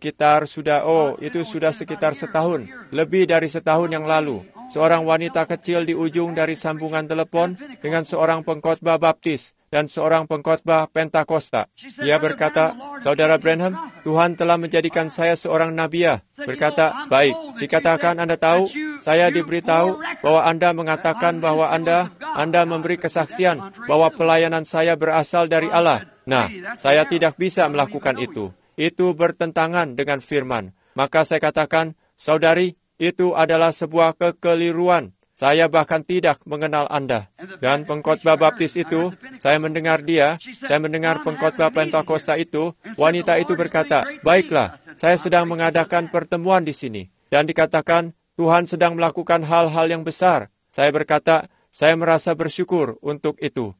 Itu sudah sekitar setahun. Lebih dari setahun yang lalu. Seorang wanita kecil di ujung dari sambungan telepon dengan seorang pengkhotbah Baptis dan seorang pengkhotbah Pentakosta. Ia berkata, Saudara Branham, Tuhan telah menjadikan saya seorang nabiah. Berkata, baik, dikatakan Anda tahu, saya diberitahu bahwa Anda mengatakan bahwa Anda memberi kesaksian bahwa pelayanan saya berasal dari Allah. Nah, saya tidak bisa melakukan itu. Itu bertentangan dengan firman. Maka saya katakan, saudari, itu adalah sebuah kekeliruan. Saya bahkan tidak mengenal Anda. Dan pengkhotbah Baptis itu, saya mendengar pengkhotbah Pentakosta itu, wanita itu berkata, baiklah, saya sedang mengadakan pertemuan di sini. Dan dikatakan, Tuhan sedang melakukan hal-hal yang besar. Saya berkata, saya merasa bersyukur untuk itu.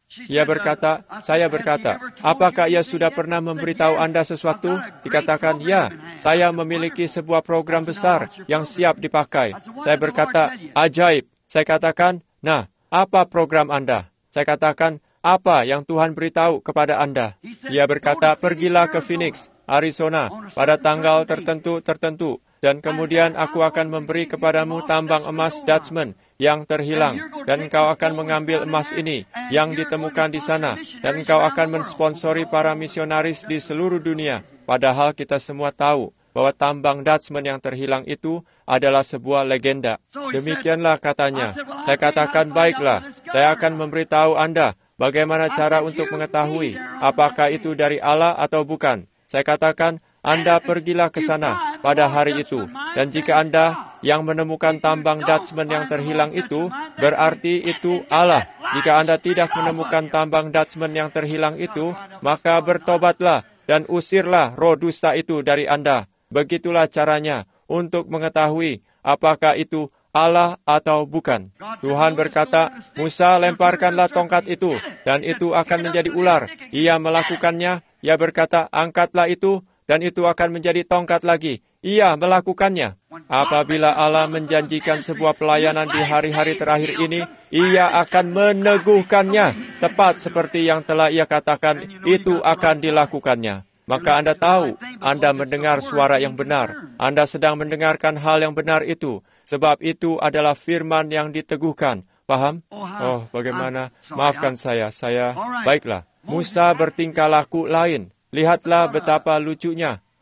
Saya berkata, apakah ia sudah pernah memberitahu Anda sesuatu? Dikatakan, ya, saya memiliki sebuah program besar yang siap dipakai. Saya berkata, ajaib. Saya katakan, nah, apa program Anda? Saya katakan, apa yang Tuhan beritahu kepada Anda? Ia berkata, pergilah ke Phoenix, Arizona, pada tanggal tertentu, dan kemudian aku akan memberi kepadamu tambang emas Dutchman yang terhilang, dan engkau akan mengambil emas ini yang ditemukan di sana, dan engkau akan mensponsori para misionaris di seluruh dunia. Padahal kita semua tahu bahwa tambang Dutchman yang terhilang itu adalah sebuah legenda. Demikianlah katanya. Saya katakan, baiklah, saya akan memberitahu Anda bagaimana cara untuk mengetahui apakah itu dari Allah atau bukan. Saya katakan, Anda pergilah ke sana pada hari itu. Dan jika Anda yang menemukan tambang Dutchman yang terhilang itu, berarti itu Allah. Jika Anda tidak menemukan tambang Dutchman yang terhilang itu, maka bertobatlah dan usirlah roh dusta itu dari Anda. Begitulah caranya untuk mengetahui apakah itu Allah atau bukan. Tuhan berkata, Musa, lemparkanlah tongkat itu, dan itu akan menjadi ular. Ia melakukannya. Ia berkata, angkatlah itu, dan itu akan menjadi tongkat lagi. Ia melakukannya. Apabila Allah menjanjikan sebuah pelayanan di hari-hari terakhir ini, Ia akan meneguhkannya, tepat seperti yang telah Ia katakan, itu akan dilakukannya. Maka Anda tahu, Anda mendengar suara yang benar. Anda sedang mendengarkan hal yang benar itu, sebab itu adalah firman yang diteguhkan. Paham? Oh, bagaimana? Maafkan saya. Baiklah. Musa bertingkah laku lain. Lihatlah betapa lucunya.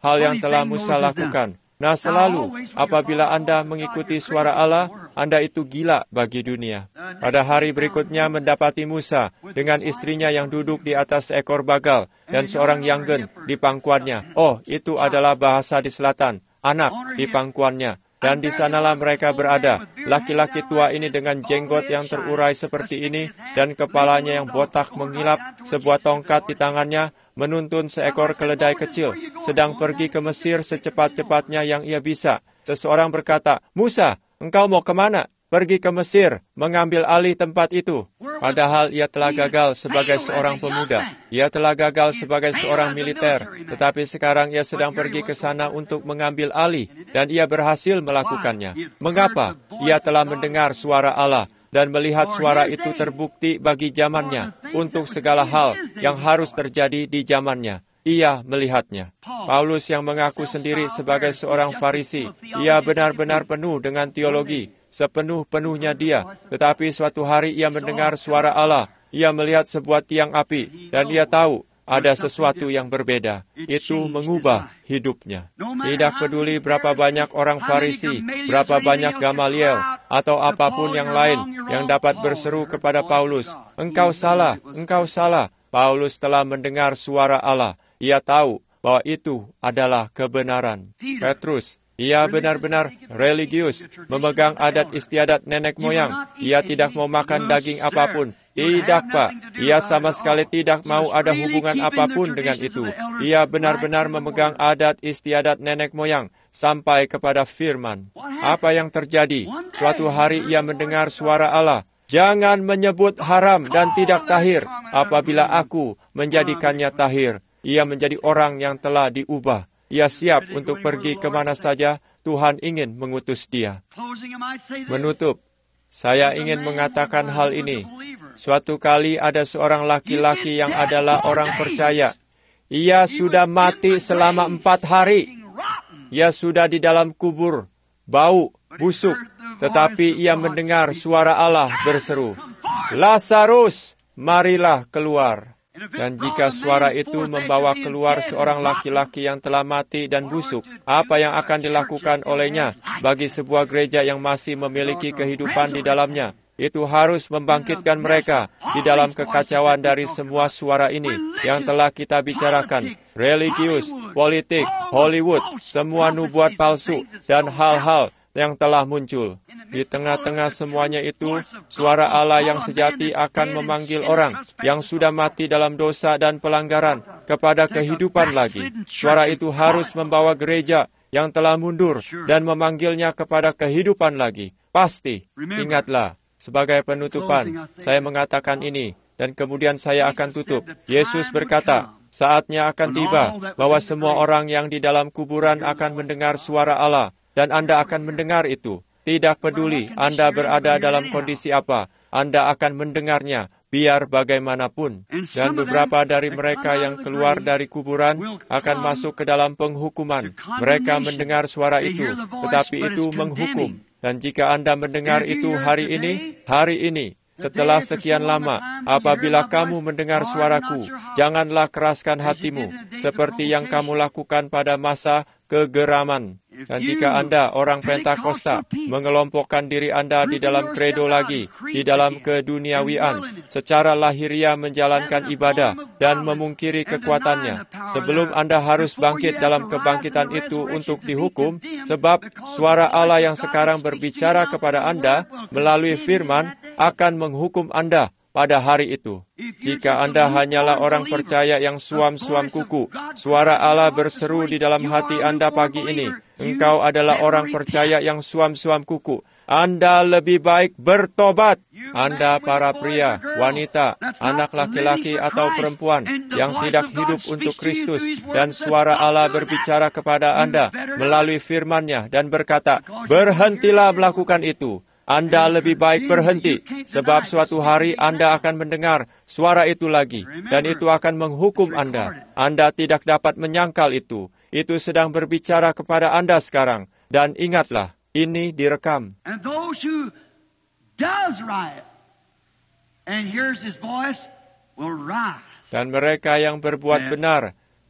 hal yang telah Musa lakukan. Nah, selalu apabila Anda mengikuti suara Allah, Anda itu gila bagi dunia. Pada hari berikutnya mendapati Musa dengan istrinya yang duduk di atas seekor bagal dan seorang yanggen di pangkuannya. Oh, itu adalah bahasa di selatan, anak di pangkuannya. Dan di sanalah mereka berada. Laki-laki tua ini dengan jenggot yang terurai seperti ini dan kepalanya yang botak mengilap, sebuah tongkat di tangannya, menuntun seekor keledai kecil, sedang pergi ke Mesir secepat-cepatnya yang ia bisa. Seseorang berkata, "Musa, engkau mau kemana?" "Pergi ke Mesir, mengambil alih tempat itu." Padahal ia telah gagal sebagai seorang pemuda. Ia telah gagal sebagai seorang militer. Tetapi sekarang ia sedang pergi ke sana untuk mengambil alih. Dan ia berhasil melakukannya. Mengapa? Ia telah mendengar suara Allah. Dan melihat suara itu terbukti bagi zamannya. Untuk segala hal yang harus terjadi di zamannya. Ia melihatnya. Paulus yang mengaku sendiri sebagai seorang Farisi. Ia benar-benar penuh dengan teologi. Sepenuh-penuhnya dia. Tetapi suatu hari ia mendengar suara Allah. Ia melihat sebuah tiang api. Dan ia tahu ada sesuatu yang berbeda. Itu mengubah hidupnya. Tidak peduli berapa banyak orang Farisi, berapa banyak Gamaliel, atau apapun yang lain yang dapat berseru kepada Paulus, "Engkau salah, engkau salah." Paulus telah mendengar suara Allah. Ia tahu bahwa itu adalah kebenaran. Petrus, ia benar-benar religius, memegang adat istiadat nenek moyang. Ia tidak mau makan daging apapun. Tidak, Pak. Ia sama sekali tidak mau ada hubungan apapun dengan itu. Ia benar-benar memegang adat istiadat nenek moyang sampai kepada firman. Apa yang terjadi? Suatu hari ia mendengar suara Allah. "Jangan menyebut haram dan tidak tahir apabila aku menjadikannya tahir." Ia menjadi orang yang telah diubah. Ia siap untuk pergi kemana saja Tuhan ingin mengutus dia. Menutup, saya ingin mengatakan hal ini. Suatu kali ada seorang laki-laki yang adalah orang percaya. Ia sudah mati selama 4 hari. Ia sudah di dalam kubur, bau, busuk. Tetapi ia mendengar suara Allah berseru, "Lazarus, marilah keluar." Dan jika suara itu membawa keluar seorang laki-laki yang telah mati dan busuk, apa yang akan dilakukan olehnya bagi sebuah gereja yang masih memiliki kehidupan di dalamnya? Itu harus membangkitkan mereka di dalam kekacauan dari semua suara ini yang telah kita bicarakan. Religius, politik, Hollywood, semua nubuat palsu, dan hal-hal yang telah muncul. Di tengah-tengah semuanya itu, suara Allah yang sejati akan memanggil orang yang sudah mati dalam dosa dan pelanggaran kepada kehidupan lagi. Suara itu harus membawa gereja yang telah mundur dan memanggilnya kepada kehidupan lagi. Pasti, ingatlah, sebagai penutupan, saya mengatakan ini, dan kemudian saya akan tutup. Yesus berkata, saatnya akan tiba bahwa semua orang yang di dalam kuburan akan mendengar suara Allah, dan Anda akan mendengar itu. Tidak peduli Anda berada dalam kondisi apa, Anda akan mendengarnya, biar bagaimanapun. Dan beberapa dari mereka yang keluar dari kuburan akan masuk ke dalam penghukuman. Mereka mendengar suara itu, tetapi itu menghukum. Dan jika Anda mendengar itu hari ini, setelah sekian lama, apabila kamu mendengar suaraku, janganlah keraskan hatimu, seperti yang kamu lakukan pada masa kegeraman. Dan jika Anda, orang Pentakosta, mengelompokkan diri Anda di dalam kredo lagi, di dalam keduniawian, secara lahiriah menjalankan ibadah dan memungkiri kekuatannya, sebelum Anda harus bangkit dalam kebangkitan itu untuk dihukum, sebab suara Allah yang sekarang berbicara kepada Anda melalui firman akan menghukum Anda pada hari itu. Jika Anda hanyalah orang percaya yang suam-suam kuku, suara Allah berseru di dalam hati Anda pagi ini, engkau adalah orang percaya yang suam-suam kuku. Anda lebih baik bertobat. Anda para pria, wanita, anak laki-laki atau perempuan yang tidak hidup untuk Kristus, dan suara Allah berbicara kepada Anda melalui firman-Nya dan berkata, berhentilah melakukan itu. Anda lebih baik berhenti, sebab suatu hari Anda akan mendengar suara itu lagi, dan itu akan menghukum Anda. Anda tidak dapat menyangkal itu. Itu sedang berbicara kepada Anda sekarang. Dan ingatlah, ini direkam. And those who does right and hears his voice will rise. Dan mereka yang berbuat benar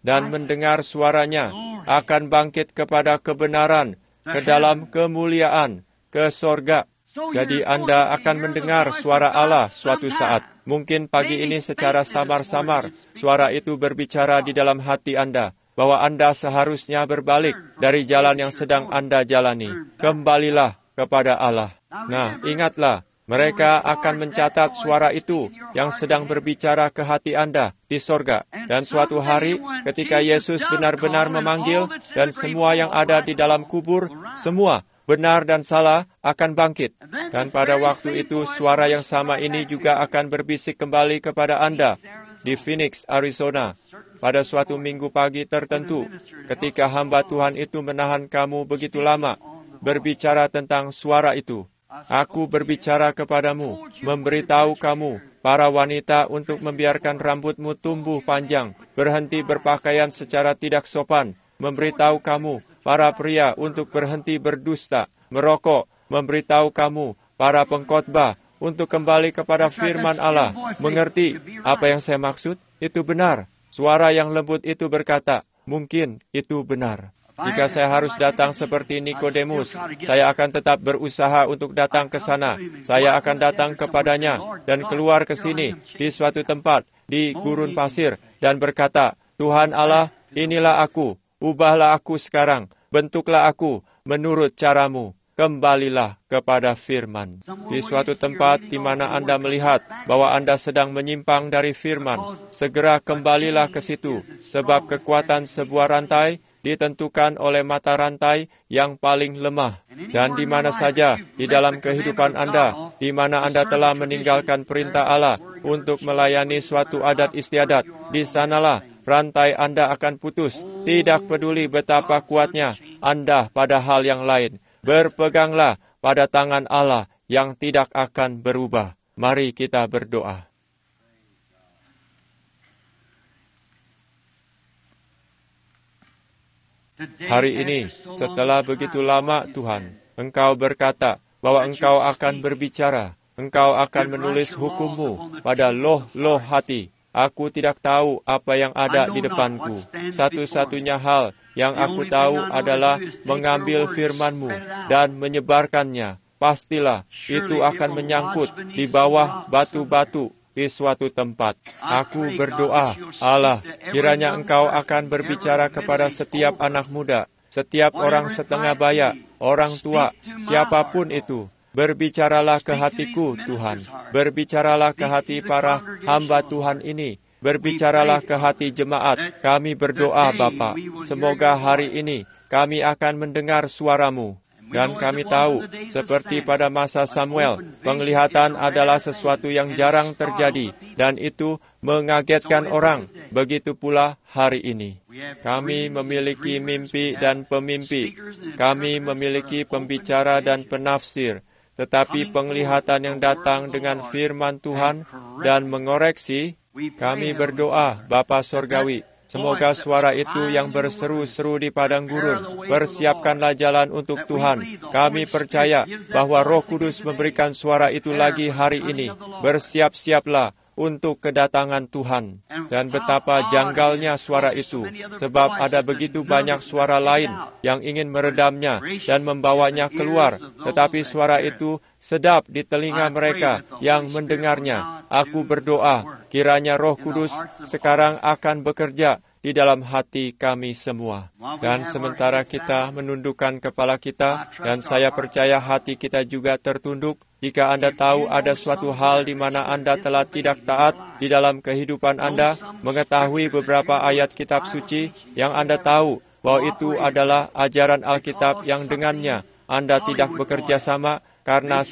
dan mendengar suaranya akan bangkit kepada kebenaran, ke dalam kemuliaan, ke sorga. Jadi Anda akan mendengar suara Allah suatu saat. Mungkin pagi ini secara samar-samar, suara itu berbicara di dalam hati Anda, bahwa Anda seharusnya berbalik dari jalan yang sedang Anda jalani. Kembalilah kepada Allah. Nah, ingatlah, mereka akan mencatat suara itu yang sedang berbicara ke hati Anda di sorga. Dan suatu hari, ketika Yesus benar-benar memanggil, dan semua yang ada di dalam kubur, semua benar dan salah akan bangkit. Dan pada waktu itu, suara yang sama ini juga akan berbisik kembali kepada Anda di Phoenix, Arizona, pada suatu minggu pagi tertentu, ketika hamba Tuhan itu menahan kamu begitu lama, berbicara tentang suara itu. Aku berbicara kepadamu, memberitahu kamu, para wanita, untuk membiarkan rambutmu tumbuh panjang, berhenti berpakaian secara tidak sopan, memberitahu kamu, para pria, untuk berhenti berdusta, merokok, memberitahu kamu, para pengkhotbah, untuk kembali kepada firman Allah. Mengerti apa yang saya maksud? Itu benar. Suara yang lembut itu berkata, mungkin itu benar. Jika saya harus datang seperti Nikodemus, saya akan tetap berusaha untuk datang ke sana. Saya akan datang kepadanya dan keluar ke sini di suatu tempat di gurun pasir dan berkata, Tuhan Allah, inilah aku. Ubahlah aku sekarang, bentuklah aku menurut caramu, kembalilah kepada firman. Di suatu tempat di mana Anda melihat bahwa Anda sedang menyimpang dari firman, segera kembalilah ke situ, sebab kekuatan sebuah rantai ditentukan oleh mata rantai yang paling lemah. Dan di mana saja di dalam kehidupan Anda, di mana Anda telah meninggalkan perintah Allah untuk melayani suatu adat istiadat, di sanalah rantai Anda akan putus. Tidak peduli betapa kuatnya Anda pada hal yang lain. Berpeganglah pada tangan Allah yang tidak akan berubah. Mari kita berdoa. Hari ini, setelah begitu lama Tuhan, Engkau berkata bahwa Engkau akan berbicara. Engkau akan menulis hukum-Mu pada loh-loh hati. Aku tidak tahu apa yang ada di depanku. Satu-satunya hal yang aku tahu adalah mengambil firman-Mu dan menyebarkannya. Pastilah itu akan menyangkut di bawah batu-batu di suatu tempat. Aku berdoa, Allah, kiranya Engkau akan berbicara kepada setiap anak muda, setiap orang setengah baya, orang tua, siapapun itu. Berbicaralah ke hatiku, Tuhan. Berbicaralah ke hati para hamba Tuhan ini. Berbicaralah ke hati jemaat. Kami berdoa, Bapa, semoga hari ini kami akan mendengar suara-Mu. Dan kami tahu, seperti pada masa Samuel, penglihatan adalah sesuatu yang jarang terjadi, dan itu mengagetkan orang. Begitu pula hari ini. Kami memiliki mimpi dan pemimpi. Kami memiliki pembicara dan penafsir. Tetapi penglihatan yang datang dengan firman Tuhan dan mengoreksi, kami berdoa, Bapa Sorgawi, semoga suara itu yang berseru-seru di padang gurun, persiapkanlah jalan untuk Tuhan. Kami percaya bahwa Roh Kudus memberikan suara itu lagi hari ini. Bersiap-siaplah untuk kedatangan Tuhan. Dan betapa janggalnya suara itu, sebab ada begitu banyak suara lain yang ingin meredamnya dan membawanya keluar. Tetapi suara itu sedap di telinga mereka yang mendengarnya. Aku berdoa, kiranya Roh Kudus sekarang akan bekerja di dalam hati kami semua. Dan sementara kita menundukkan kepala kita, dan saya percaya hati kita juga tertunduk, jika Anda tahu ada suatu hal di mana Anda telah tidak taat di dalam kehidupan Anda, mengetahui beberapa ayat kitab suci yang Anda tahu bahwa itu adalah ajaran Alkitab yang dengannya Anda tidak bekerja sama, karena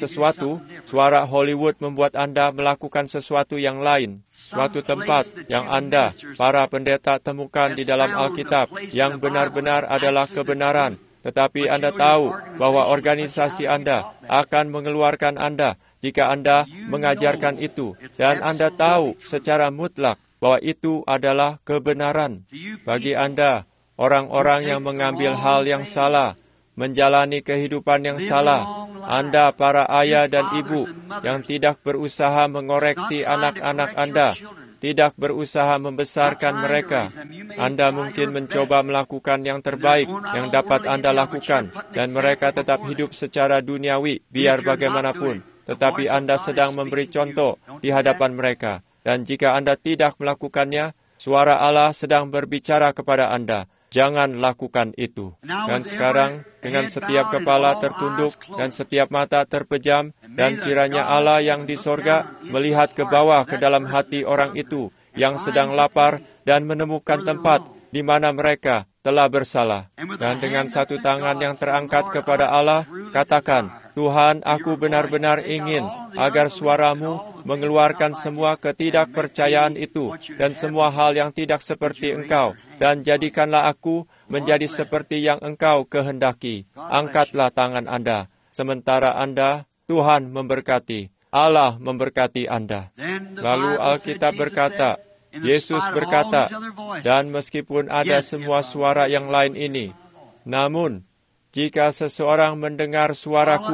suara Hollywood membuat Anda melakukan sesuatu yang lain. Suatu tempat yang Anda, para pendeta, temukan di dalam Alkitab yang benar-benar adalah kebenaran. Tetapi Anda tahu bahwa organisasi Anda akan mengeluarkan Anda jika Anda mengajarkan itu. Dan Anda tahu secara mutlak bahwa itu adalah kebenaran. Bagi Anda, orang-orang yang mengambil hal yang salah, menjalani kehidupan yang salah, Anda para ayah dan ibu yang tidak berusaha mengoreksi anak-anak Anda, tidak berusaha membesarkan mereka, Anda mungkin mencoba melakukan yang terbaik yang dapat Anda lakukan, dan mereka tetap hidup secara duniawi, biar bagaimanapun. Tetapi Anda sedang memberi contoh di hadapan mereka. Dan jika Anda tidak melakukannya, suara Allah sedang berbicara kepada Anda. Jangan lakukan itu. Dan sekarang, dengan setiap kepala tertunduk dan setiap mata terpejam, dan kiranya Allah yang di sorga melihat ke bawah ke dalam hati orang itu yang sedang lapar dan menemukan tempat di mana mereka telah bersalah. Dan dengan satu tangan yang terangkat kepada Allah, katakan, Tuhan, aku benar-benar ingin agar suaramu mengeluarkan semua ketidakpercayaan itu dan semua hal yang tidak seperti Engkau, dan jadikanlah aku menjadi seperti yang Engkau kehendaki. Angkatlah tangan Anda. Sementara Anda, Tuhan memberkati. Allah memberkati Anda. Lalu Alkitab berkata, Yesus berkata, dan meskipun ada semua suara yang lain ini, namun jika seseorang mendengar suaraku,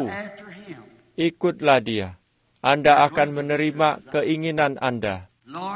ikutlah dia. Anda akan menerima keinginan Anda.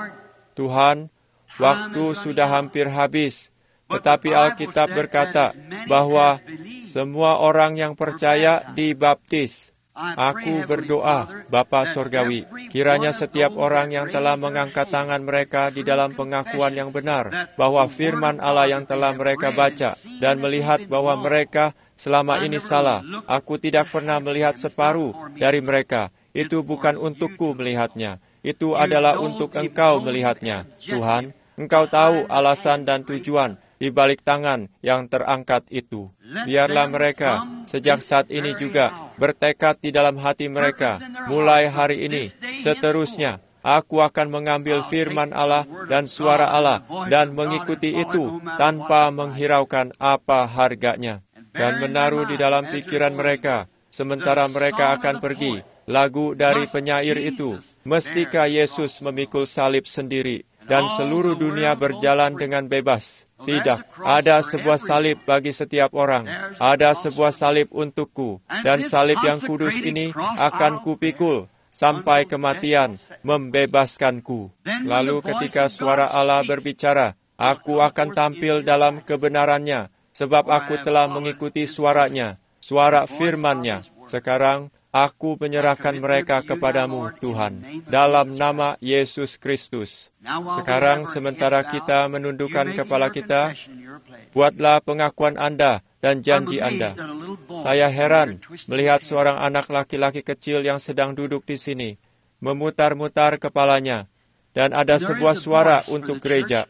Tuhan, waktu sudah hampir habis, tetapi Alkitab berkata bahwa semua orang yang percaya dibaptis. Aku berdoa, Bapa Sorgawi, kiranya setiap orang yang telah mengangkat tangan mereka di dalam pengakuan yang benar, bahwa firman Allah yang telah mereka baca, dan melihat bahwa mereka selama ini salah. Aku tidak pernah melihat separuh dari mereka. Itu bukan untukku melihatnya. Itu adalah untuk Engkau melihatnya. Tuhan, Engkau tahu alasan dan tujuan di balik tangan yang terangkat itu. Biarlah mereka sejak saat ini juga bertekad di dalam hati mereka, mulai hari ini, seterusnya, aku akan mengambil firman Allah dan suara Allah dan mengikuti itu tanpa menghiraukan apa harganya. Dan menaruh di dalam pikiran mereka, sementara mereka akan pergi, lagu dari penyair itu, mestikah Yesus memikul salib sendiri, dan seluruh dunia berjalan dengan bebas. Tidak, ada sebuah salib bagi setiap orang. Ada sebuah salib untukku. Dan salib yang kudus ini akan kupikul sampai kematian membebaskanku. Lalu ketika suara Allah berbicara, aku akan tampil dalam kebenarannya, sebab aku telah mengikuti suaranya, suara firman-Nya. Sekarang, aku menyerahkan mereka kepadamu, Tuhan, dalam nama Yesus Kristus. Sekarang, sementara kita menundukkan kepala kita, buatlah pengakuan Anda dan janji Anda. Saya heran melihat seorang anak laki-laki kecil yang sedang duduk di sini, memutar-mutar kepalanya, dan ada sebuah suara untuk gereja.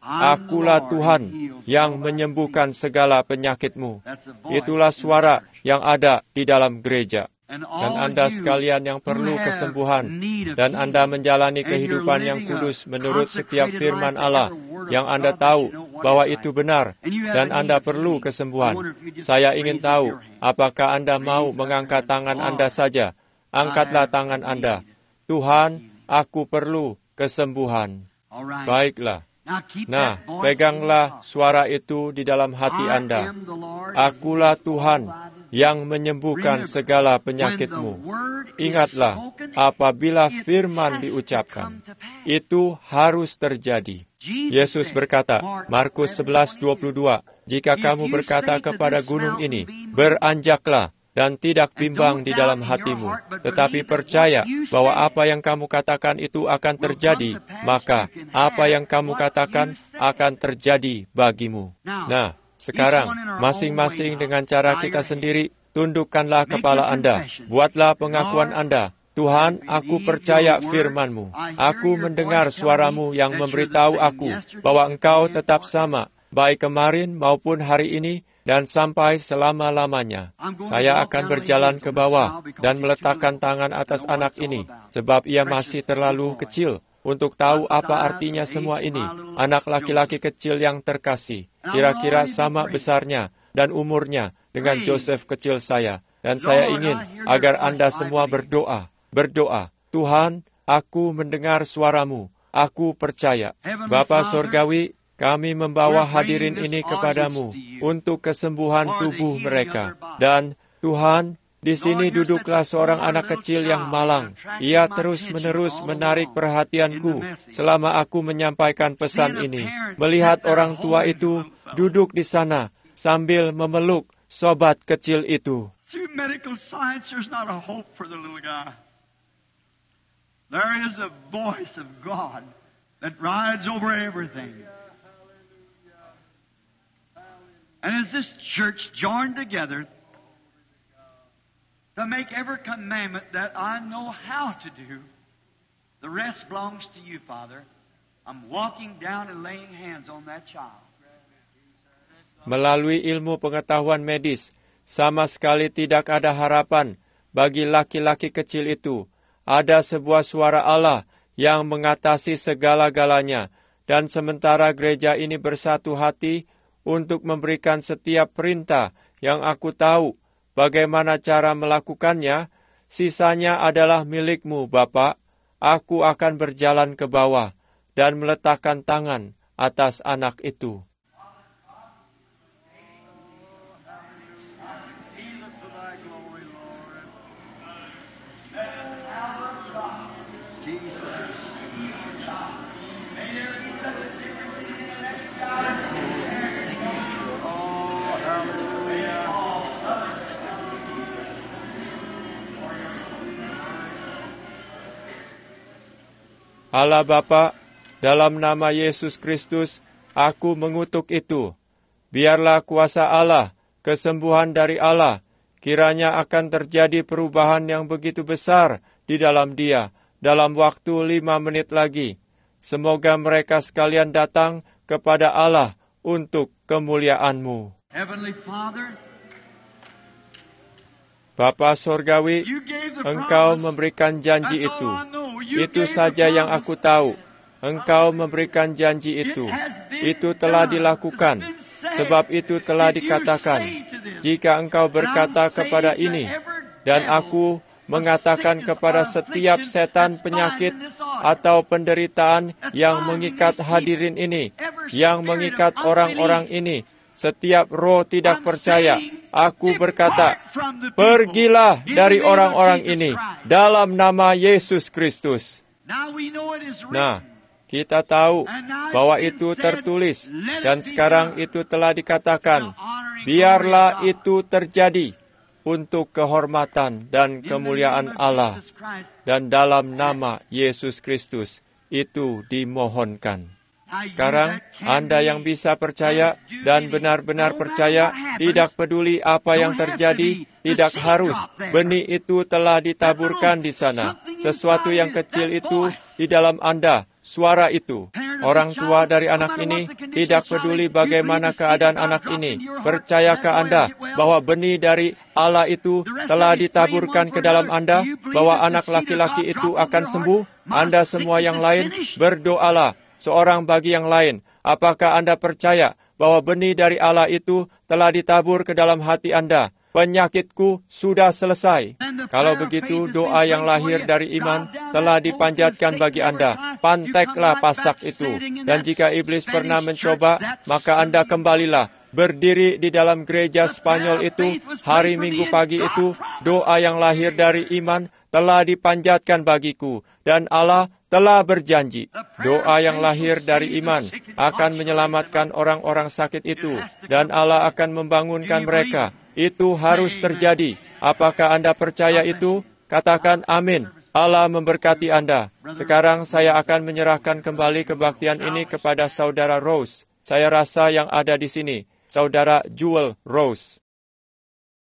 Akulah Tuhan yang menyembuhkan segala penyakitmu. Itulah suara yang ada di dalam gereja. Dan Anda sekalian yang perlu kesembuhan, dan Anda menjalani kehidupan yang kudus menurut setiap firman Allah, yang Anda tahu bahwa itu benar, dan Anda perlu kesembuhan. Saya ingin tahu, apakah Anda mau mengangkat tangan Anda saja? Angkatlah tangan Anda. Tuhan, aku perlu kesembuhan. Baiklah. Nah, peganglah suara itu di dalam hati Anda. Akulah Tuhan yang menyembuhkan segala penyakitmu. Ingatlah, apabila firman diucapkan, itu harus terjadi. Yesus berkata, Markus 11:22, jika kamu berkata kepada gunung ini, beranjaklah, dan tidak bimbang di dalam hatimu, tetapi percaya bahwa apa yang kamu katakan itu akan terjadi, maka apa yang kamu katakan akan terjadi bagimu. Nah, sekarang, masing-masing dengan cara kita sendiri, tundukkanlah kepala Anda, buatlah pengakuan Anda. Tuhan, aku percaya firman-Mu. Aku mendengar suara-Mu yang memberitahu aku bahwa Engkau tetap sama, baik kemarin maupun hari ini, dan sampai selama-lamanya. Saya akan berjalan ke bawah dan meletakkan tangan atas anak ini, sebab ia masih terlalu kecil untuk tahu apa artinya semua ini. Anak laki-laki kecil yang terkasih, kira-kira sama besarnya dan umurnya dengan Joseph kecil saya. Dan saya ingin agar Anda semua berdoa. Tuhan, aku mendengar suara-Mu. Aku percaya. Bapa Sorgawi, kami membawa hadirin ini kepadamu untuk kesembuhan tubuh mereka. Dan Tuhan, Di sini duduklah seorang anak kecil yang malang. Ia terus-menerus menarik perhatianku selama aku menyampaikan pesan ini. Melihat orang tua itu duduk di sana sambil memeluk sobat kecil itu. Through medical science, there's not a hope for the little guy. There is a voice of God that rides over everything. And as this church joined together to make every commandment that I know how to do, the rest belongs to you, Father. I'm walking down and laying hands on that child. Melalui ilmu pengetahuan medis, sama sekali tidak ada harapan bagi laki-laki kecil itu. Ada sebuah suara Allah yang mengatasi segala-galanya, dan sementara gereja ini bersatu hati untuk memberikan setiap perintah yang aku tahu bagaimana cara melakukannya, sisanya adalah milikmu, Bapak. Aku akan berjalan ke bawah dan meletakkan tangan atas anak itu. Allah Bapa, dalam nama Yesus Kristus, aku mengutuk itu. Biarlah kuasa Allah, kesembuhan dari Allah, kiranya akan terjadi perubahan yang begitu besar di dalam dia, dalam waktu 5 menit lagi. Semoga mereka sekalian datang kepada Allah untuk kemuliaan-Mu. Heavenly Father, Bapa Sorgawi, Engkau memberikan janji itu. Itu saja yang aku tahu. Engkau memberikan janji itu. Itu telah dilakukan. Sebab itu telah dikatakan. Jika Engkau berkata kepada ini, dan aku mengatakan kepada setiap setan penyakit atau penderitaan yang mengikat hadirin ini, yang mengikat orang-orang ini, setiap roh tidak percaya, aku berkata, pergilah dari orang-orang ini dalam nama Yesus Kristus. Nah, kita tahu bahwa itu tertulis, dan sekarang itu telah dikatakan, biarlah itu terjadi untuk kehormatan dan kemuliaan Allah, dan dalam nama Yesus Kristus itu dimohonkan. Sekarang, Anda yang bisa percaya dan benar-benar percaya, tidak peduli apa yang terjadi, tidak harus. Benih itu telah ditaburkan di sana. Sesuatu yang kecil itu di dalam Anda, suara itu. Orang tua dari anak ini tidak peduli bagaimana keadaan anak ini. Percayakah Anda bahwa benih dari Allah itu telah ditaburkan ke dalam Anda, bahwa anak laki-laki itu akan sembuh? Anda semua yang lain, berdoalah. Seorang bagi yang lain, apakah Anda percaya bahwa benih dari Allah itu telah ditabur ke dalam hati Anda? Penyakitku sudah selesai. Kalau begitu, doa yang lahir dari iman telah dipanjatkan bagi Anda. Panteklah pasak itu. Dan jika iblis pernah mencoba, maka Anda kembalilah. Berdiri di dalam gereja Spanyol itu, hari Minggu pagi itu, doa yang lahir dari iman telah dipanjatkan bagiku. Dan Allah telah berjanji, doa yang lahir dari iman akan menyelamatkan orang-orang sakit itu, dan Allah akan membangunkan mereka. Itu harus terjadi. Apakah Anda percaya itu? Katakan amin. Allah memberkati Anda. Sekarang saya akan menyerahkan kembali kebaktian ini kepada Saudara Rose. Saya rasa yang ada di sini, Saudara Jewel Rose.